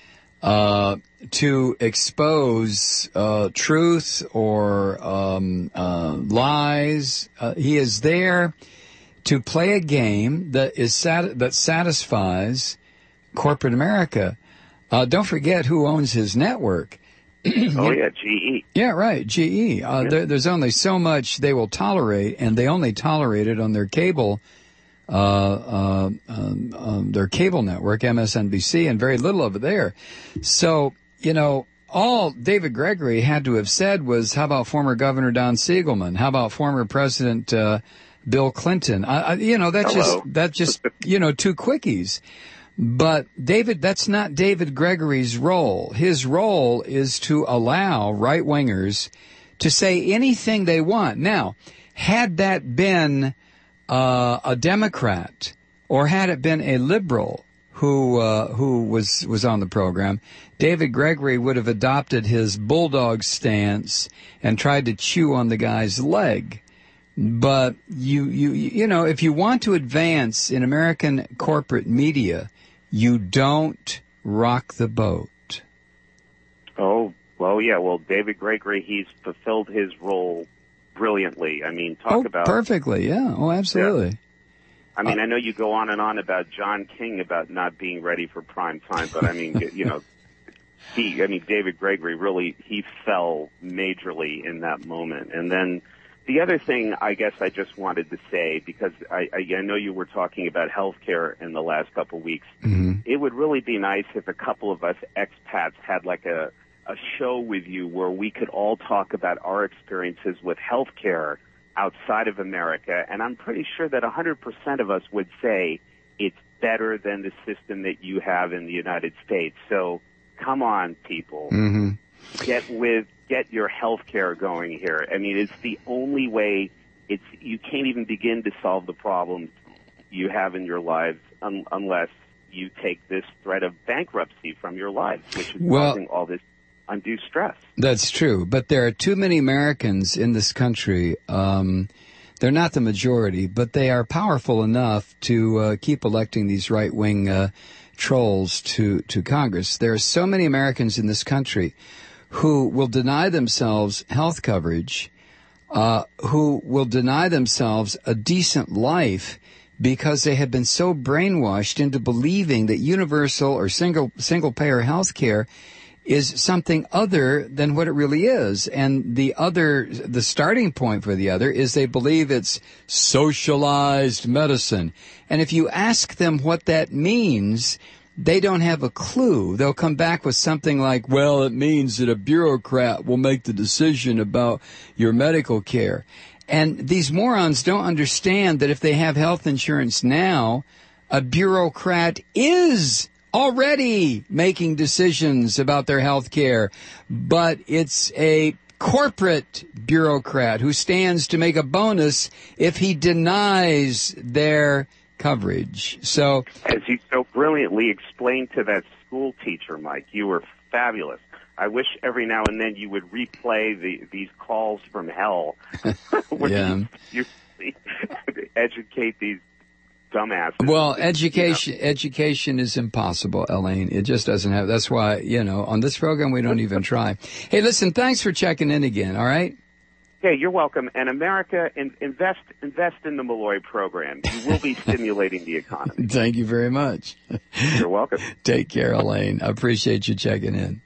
uh, to expose uh, truth or um, uh, lies. Uh, he is there to play a game that is sat- that satisfies corporate America. Uh, don't forget who owns his network.
Oh, yeah, G E.
Yeah, right, G E. Uh,
Yeah.
there, there's only so much they will tolerate, and they only tolerate it on their cable, uh, uh, um, um, their cable network, M S N B C, and very little over there. So, you know, all David Gregory had to have said was, how about former Governor Don Siegelman? How about former President uh, Bill Clinton? I, I, you know, that's
Hello.
just, that's just, you know, two quickies. But David, that's not David Gregory's role. His role is to allow right-wingers to say anything they want. Now, had that been uh, a Democrat or had it been a liberal who uh, who was was on the program, David Gregory would have adopted his bulldog stance and tried to chew on the guy's leg. But you you you know, if you want to advance in American corporate media, you don't rock the boat.
Oh, well, yeah. Well, David Gregory, he's fulfilled his role brilliantly. I mean, talk
oh,
about
perfectly, yeah. Oh, absolutely.
I mean, I know you go on and on about John King about not being ready for prime time, but I mean, you know, he, I mean, David Gregory really, he fell majorly in that moment. And then the other thing I guess I just wanted to say, because I, I, I know you were talking about healthcare in the last couple of weeks,
Mm-hmm.
it would really be nice if a couple of us expats had like a, a show with you where we could all talk about our experiences with healthcare outside of America. And I'm pretty sure that one hundred percent of us would say it's better than the system that you have in the United States. So come on, people.
Mm-hmm.
Get with, get your health care going here. I mean, it's the only way. It's, you can't even begin to solve the problems you have in your lives un, unless you take this threat of bankruptcy from your lives, which is
Well,
causing all this undue stress.
That's true, but there are too many Americans in this country. Um, they're not the majority, but they are powerful enough to uh, keep electing these right-wing uh, trolls to, to Congress. There are so many Americans in this country who will deny themselves health coverage, uh, who will deny themselves a decent life because they have been so brainwashed into believing that universal or single single payer health care is something other than what it really is. And the other, the starting point for the other is they believe it's socialized medicine. And if you ask them what that means, they don't have a clue. They'll come back with something like, well, it means that a bureaucrat will make the decision about your medical care. And these morons don't understand that if they have health insurance now, a bureaucrat is already making decisions about their health care, but it's a corporate bureaucrat who stands to make a bonus if he denies their coverage. So,
as you so brilliantly explained to that school teacher, Mike, you were fabulous. I wish every now and then you would replay the, these calls from hell where
yeah.
you, you educate these dumbasses.
Well, education, you know. education is impossible, Elaine. It just doesn't have, that's why, you know, on this program we don't even try. Hey, listen, thanks for checking in again, all right?
Hey, you're welcome. And America, in, invest invest in the Malloy program. You will be stimulating the economy.
Thank you very much.
You're welcome.
Take care, Elaine. I appreciate you checking in.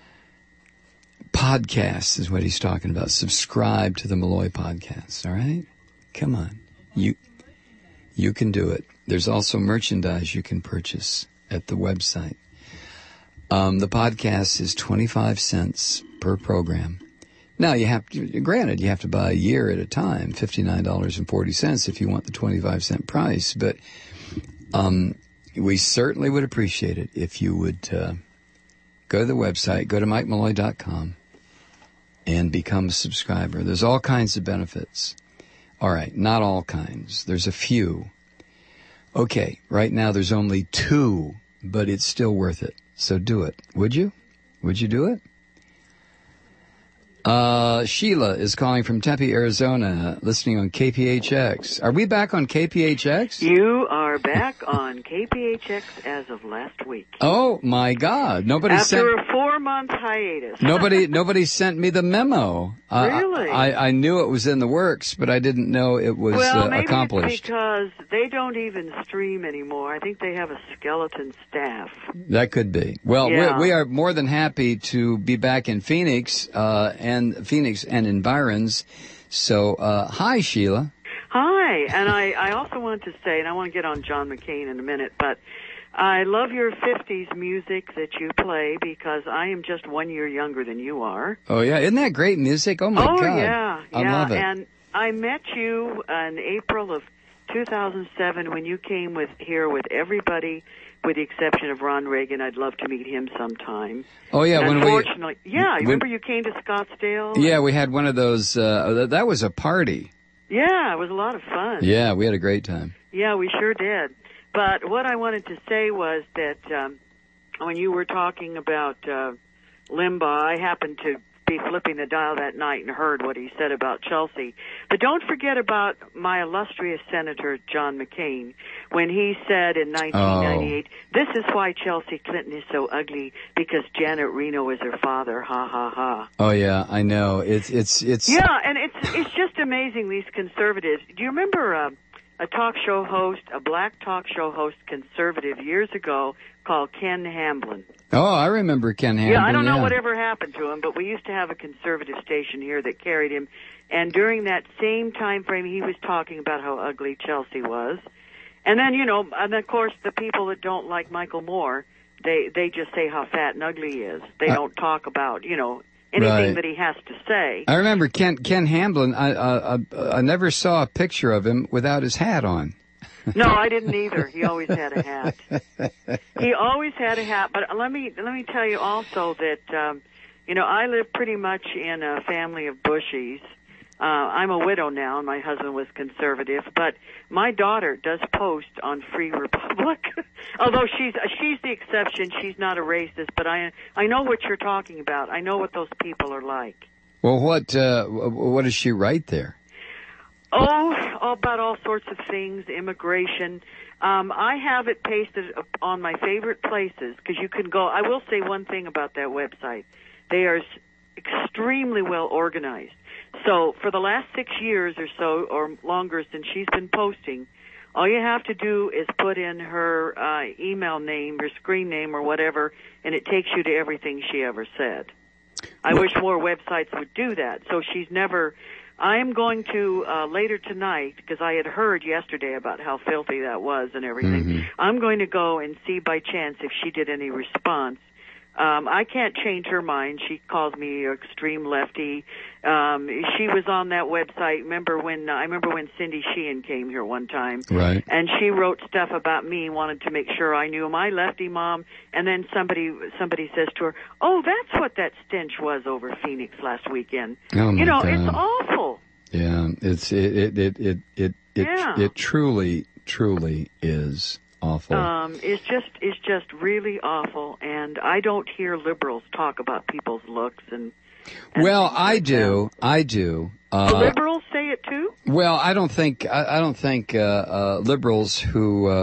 Podcasts is what he's talking about. Subscribe to the Malloy podcast, all right? Come on. You you can do it. There's also merchandise you can purchase at the website. Um, the podcast is twenty-five cents per program. Now, you have to, granted, you have to buy a year at a time, fifty-nine dollars and forty cents if you want the twenty-five cent price. But um, we certainly would appreciate it if you would uh, go to the website, go to mike malloy dot com, and become a subscriber. There's all kinds of benefits. All right, not all kinds. There's a few. Okay, right now there's only two, but it's still worth it. So do it. Would you? Would you do it? Uh, Sheila is calling from Tempe, Arizona, listening on K P H X. Are we back on K P H X?
You are back on K P H X as of last week.
Oh my God! Nobody
After
sent
a four-month hiatus.
nobody nobody sent me the memo. Uh,
Really?
I, I knew it was in the works, but I didn't know it was
well,
uh,
maybe
accomplished.
it's because they don't even stream anymore. I think they have a skeleton staff.
That could be. Well,
Yeah.
we, we are more than happy to be back in Phoenix, uh, and Phoenix and environs. So, uh, hi, Sheila.
Hi, and I, I also want to say, and I want to get on John McCain in a minute, but I love your fifties music that you play because I am just one year younger than you are.
Oh yeah, isn't that great music? Oh my
oh,
God,
yeah,
I
yeah.
love it.
And I met you in April of two thousand seven when you came with here with everybody, with the exception of Ron Reagan. I'd love to meet him sometime.
Oh yeah,
And
when we
unfortunately, yeah,
when-
remember you came to Scottsdale?
yeah we had one of those. Uh, that, that was a party.
Yeah, it was a lot of fun.
Yeah, we had a great time.
Yeah, we sure did. But what I wanted to say was that um, when you were talking about uh, Limbaugh, I happened to be flipping the dial that night and heard what he said about Chelsea. But don't forget about my illustrious Senator John McCain when he said in nineteen ninety-eight,
Oh.
this is why Chelsea Clinton is so ugly, because Janet Reno is her father. Ha, ha, ha.
Oh yeah, I know. It's it's it's.
Yeah, and it's it's just amazing, these conservatives. Do you remember uh, a talk show host, a black talk show host, conservative, years ago, called Ken Hamblin.
Oh, I remember Ken Hamblin.
Yeah, I don't know
yeah.
whatever happened to him, but we used to have a conservative station here that carried him. And during that same time frame, he was talking about how ugly Chelsea was. And then, you know, and of course, the people that don't like Michael Moore, they they just say how fat and ugly he is. They
Uh,
don't talk about, you know, anything
Right.
that he has to say.
I remember Ken Ken Hamblin. I, I I I never saw a picture of him without his hat on.
No, I didn't either. He always had a hat. He always had a hat. But let me let me tell you also that um, you know, I live pretty much in a family of Bushies. Uh, I'm a widow now, and my husband was conservative. But my daughter does post on Free Republic, although she's she's the exception. She's not a racist, but I I know what you're talking about. I know what those people are like.
Well, what uh, what does she write there?
Oh, all about all sorts of things, immigration. Um, I have it pasted up on my favorite places because you can go. I will say one thing about that website. They are s- extremely well organized. So for the last six years or so, or longer since she's been posting, all you have to do is put in her uh, email name, her screen name, or whatever, and it takes you to everything she ever said. I wish more websites would do that. So she's never... I am going to, uh, later tonight, because I had heard yesterday about how filthy that was and everything,
Mm-hmm.
I'm going to go and see by chance if she did any response. Um, I can't change her mind. She calls me extreme lefty. Um, she was on that website. Remember when, uh, I remember when Cindy Sheehan came here one time.
Right.
And she wrote stuff about me, wanted to make sure I knew my lefty mom. And then somebody, somebody says to her, oh, that's what that stench was over Phoenix last weekend.
Oh, my
you know,
God.
it's awful.
Yeah, it's it it it it it it,
Yeah.
it truly truly is awful.
Um, it's just it's just really awful, and I don't hear liberals talk about people's looks and. and
well,
things
I
like
do, I do.
that.
Uh,
The liberals say it too.
Well, I don't think I, I don't think uh, uh, liberals who uh,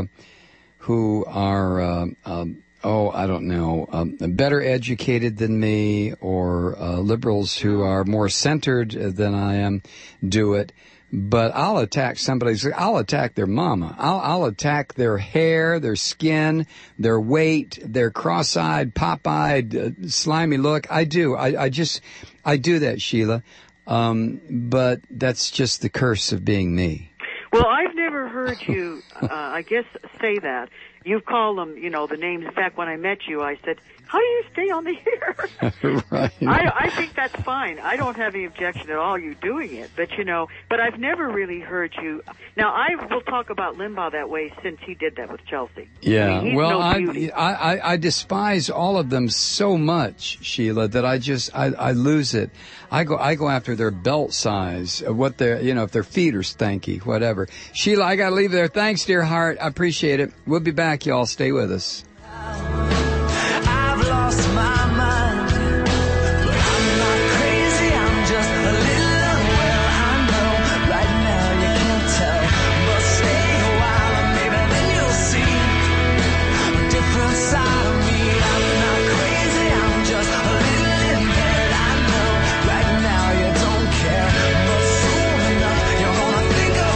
who are uh, um, oh I don't know um, better educated than me, or uh, liberals who are more centered than I am do it. But I'll attack somebody's. I'll attack their mama. I'll, I'll attack their hair, their skin, their weight, their cross-eyed, pop-eyed, uh, slimy look. I do. I, I just, I do that, Sheila. Um, but that's just the curse of being me.
Well, I've never heard you, uh, I guess, say that. You call them, you know, the names. In fact, when I met you, I said, how do you stay on the air?
Right.
I, I think that's fine. I don't have any objection at all you doing it. But, you know, but I've never really heard you. Now, I will talk about Limbaugh that way since he did that with Chelsea.
Yeah,
I mean, he's
well,
no
I,
beauty.
I I I despise all of them so much, Sheila, that I just I, I lose it. I go I go after their belt size, uh, what their you know if their feet are stanky, whatever. Sheila, I got to leave there. Thanks, dear heart. I appreciate it. We'll be back, y'all. Stay with us.
I've lost my mind, but I'm not crazy, I'm just a little unwell. I know right now you can't tell, but stay a while and maybe then you'll see a different side of me. I'm not crazy, I'm just a little impaired. I know right now you don't care, but soon enough you're gonna think of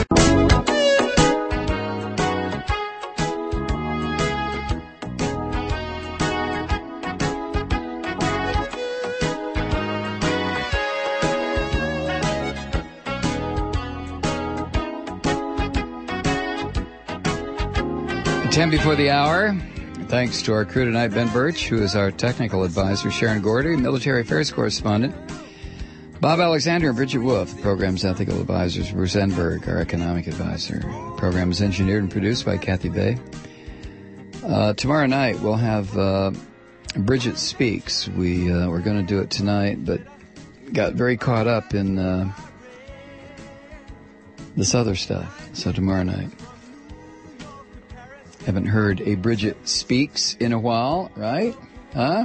Ten before the hour. Thanks to our crew tonight, Ben Birch, who is our technical advisor, Sharon Gordy, military affairs correspondent, Bob Alexander and Bridget Wolf, the program's ethical advisors, Bruce Enberg, our economic advisor. The program is engineered and produced by Kathy Bay. Uh, tomorrow night we'll have uh, Bridget Speaks. We uh, we're going to do it tonight, but got very caught up in uh, this other stuff. So tomorrow night. Haven't heard a Bridget Speaks in a while, right? Huh?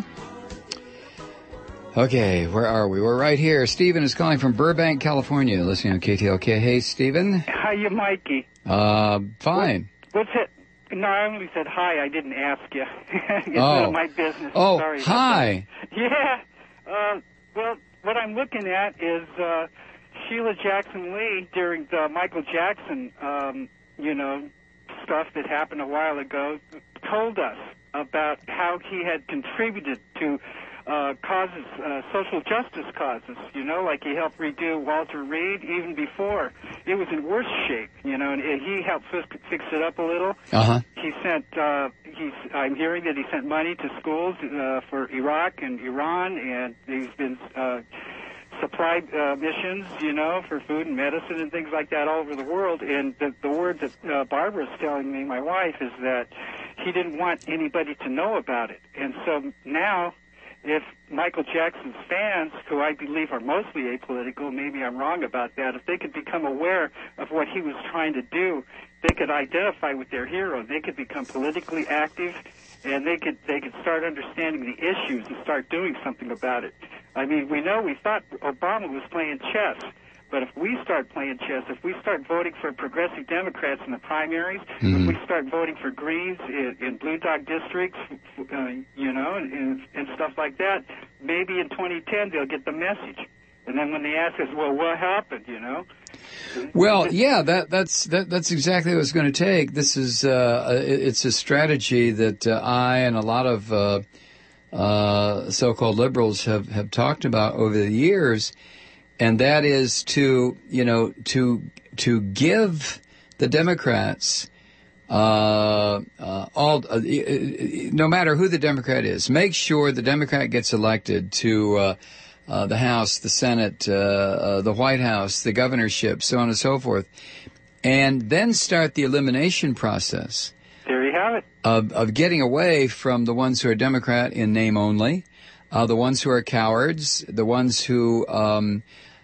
Okay, where are we? We're right here. Stephen is calling from Burbank, California, listening on K T L K. Hey, Stephen.
How you, Mikey?
Uh, fine.
What, what's it? No, I only said hi. I didn't ask you. It's
Oh.
none of my business.
Oh,
Sorry about
hi.
that. Yeah. Uh, well, what I'm looking at is uh, Sheila Jackson Lee during the Michael Jackson um, you know, stuff that happened a while ago, told us about how he had contributed to uh, causes, uh, social justice causes, you know, like he helped redo Walter Reed even before. It was in worse shape, you know, and he helped fix, fix it up a little.
Uh-huh.
He sent, uh, he's, I'm hearing that he sent money to schools uh, for Iraq and Iran, and he's been uh, supplied uh, missions, you know, for food and medicine and things like that all over the world. And the, the word that uh, Barbara's telling me, my wife, is that he didn't want anybody to know about it. And so now, if Michael Jackson's fans, who I believe are mostly apolitical, maybe I'm wrong about that, if they could become aware of what he was trying to do, they could identify with their hero. They could become politically active, and they could they could start understanding the issues and start doing something about it. I mean, we know, we thought Obama was playing chess, but if we start playing chess, if we start voting for progressive Democrats in the primaries,
Mm-hmm.
if we start voting for Greens in, in blue dog districts, uh, you know, and, and stuff like that, maybe in twenty ten they'll get the message. And then when they ask us, well, what happened, you know?
Well, yeah, that, that's that, that's exactly what it's going to take. This is uh, it, it's a strategy that uh, I and a lot of uh, uh, so-called liberals have, have talked about over the years, and that is to you know to to give the Democrats uh, uh, all uh, no matter who the Democrat is, make sure the Democrat gets elected to. Uh, Uh, the House, the Senate, uh, uh, the White House, the governorship, so on and so forth, and then start the elimination process.
There you have it.
Of, of getting away from the ones who are Democrat in name only, uh, the ones who are cowards, the ones who um,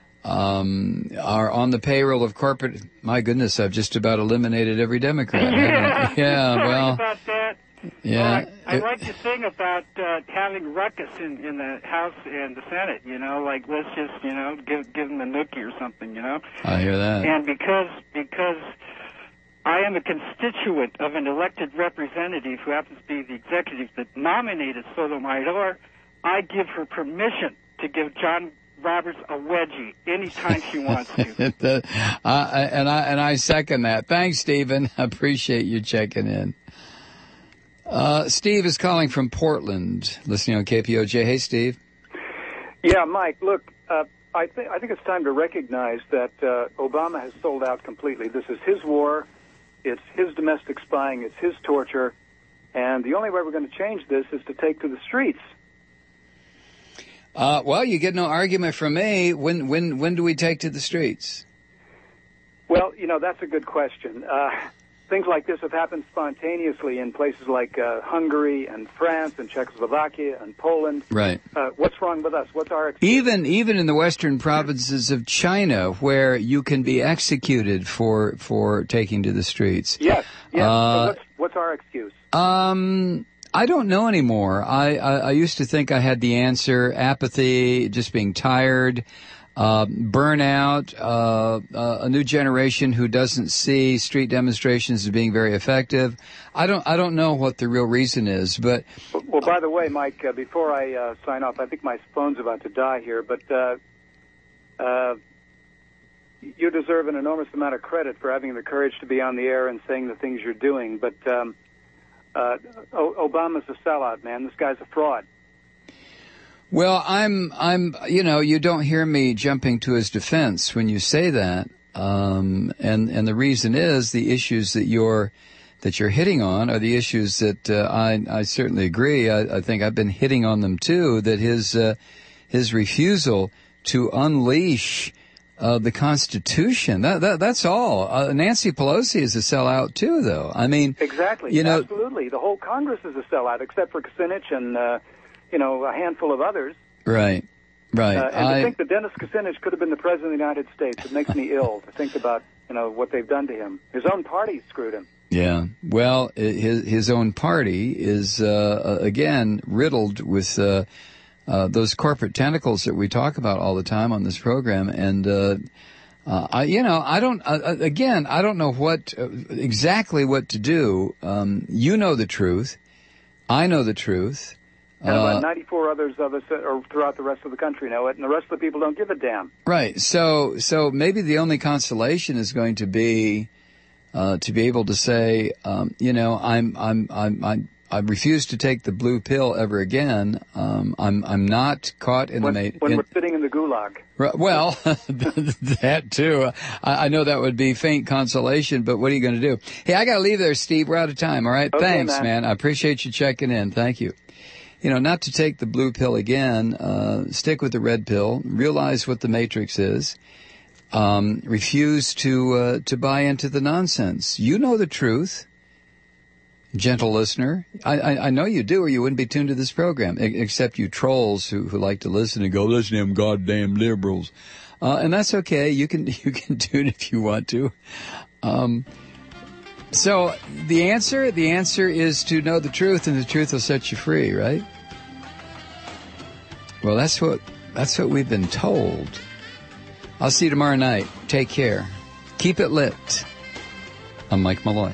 um, are on the payroll of corporate. My goodness, I've just about eliminated every Democrat. haven't I? Yeah,
Sorry
well.
about that.
Yeah.
Well, I, I like your thing about uh, having ruckus in, in the House and the Senate, you know, like let's just, you know, give give them a nookie or something, you know.
I hear that.
And because because I am a constituent of an elected representative who happens to be the executive that nominated Sotomayor, I give her permission to give John Roberts a wedgie anytime she wants to.
the, uh, and I and I second that. Thanks, Stephen. I appreciate you checking in. Uh, Steve is calling from Portland, listening on K P O J. Hey, Steve.
Yeah, Mike, look, uh, I, th- I think it's time to recognize that uh, Obama has sold out completely. This is his war. It's his domestic spying. It's his torture. And the only way we're going to change this is to take to the streets.
Uh, well, you get no argument from me. When, when, when do we take to the streets?
Well, you know, that's a good question. Uh, Things like this have happened spontaneously in places like uh, Hungary and France and Czechoslovakia and Poland.
Right.
Uh, what's wrong with us? What's our excuse?
Even even in the western provinces of China, where you can be executed for for taking to the streets.
Yes. Yes.
Uh,
so what's, what's our excuse?
Um, I don't know anymore. I, I I used to think I had the answer: apathy, just being tired. Uh, burnout, uh, uh, a new generation who doesn't see street demonstrations as being very effective. I don't, I don't know what the real reason is, but.
Well, by the way, Mike, uh, before I uh, sign off, I think my phone's about to die here, but uh, uh, you deserve an enormous amount of credit for having the courage to be on the air and saying the things you're doing. But um, uh, o- Obama's a sellout, man. This guy's a fraud.
Well, I'm, I'm, you know, you don't hear me jumping to his defense when you say that. Um, and, and the reason is the issues that you're, that you're hitting on are the issues that, uh, I, I certainly agree. I, I think I've been hitting on them too, that his, uh, his refusal to unleash, uh, the Constitution. That, that, that's all. Uh, Nancy Pelosi is a sellout too, though. I mean.
Exactly.
You know.
Absolutely. The whole Congress is a sellout, except for Kucinich and, uh, you know, a handful of others.
Right, right.
Uh, and
I,
to think that Dennis Kucinich could have been the President of the United States, it makes me ill to think about, you know, what they've done to him. His own party screwed him.
Yeah. Well, his his own party is, uh, again, riddled with uh, uh, those corporate tentacles that we talk about all the time on this program. And, uh, uh, I, you know, I don't, uh, again, I don't know what, uh, exactly what to do. Um, you know the truth. I know the truth.
And about
Uh,
ninety-four others of us or throughout the rest of the country know it, and the rest of the people don't give a damn.
Right. So, so maybe the only consolation is going to be, uh, to be able to say, um, you know, I'm, I'm, I'm, I'm, I refuse to take the blue pill ever again. Um, I'm, I'm not caught in
when,
the ma-
when
in,
we're sitting in the gulag.
Right, well, that too. I, I know that would be faint consolation, but what are you going to do? Hey, I got to leave there, Steve. We're out of time. All right.
Okay,
Thanks,
man.
man. I appreciate you checking in. Thank you. You know, not to take the blue pill again. Uh, stick with the red pill. Realize what the matrix is. Um, refuse to uh, to buy into the nonsense. You know the truth. Gentle listener, I, I, I know you do, or you wouldn't be tuned to this program, e- except you trolls who, who like to listen and go, listen to them goddamn liberals. Uh, and that's okay. You can, you can tune if you want to. Um, so the answer, the answer is to know the truth, and the truth will set you free, right? Well, that's what, that's what we've been told. I'll see you tomorrow night. Take care. Keep it lit. I'm Mike Malloy.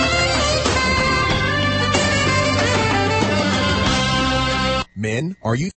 Men, are you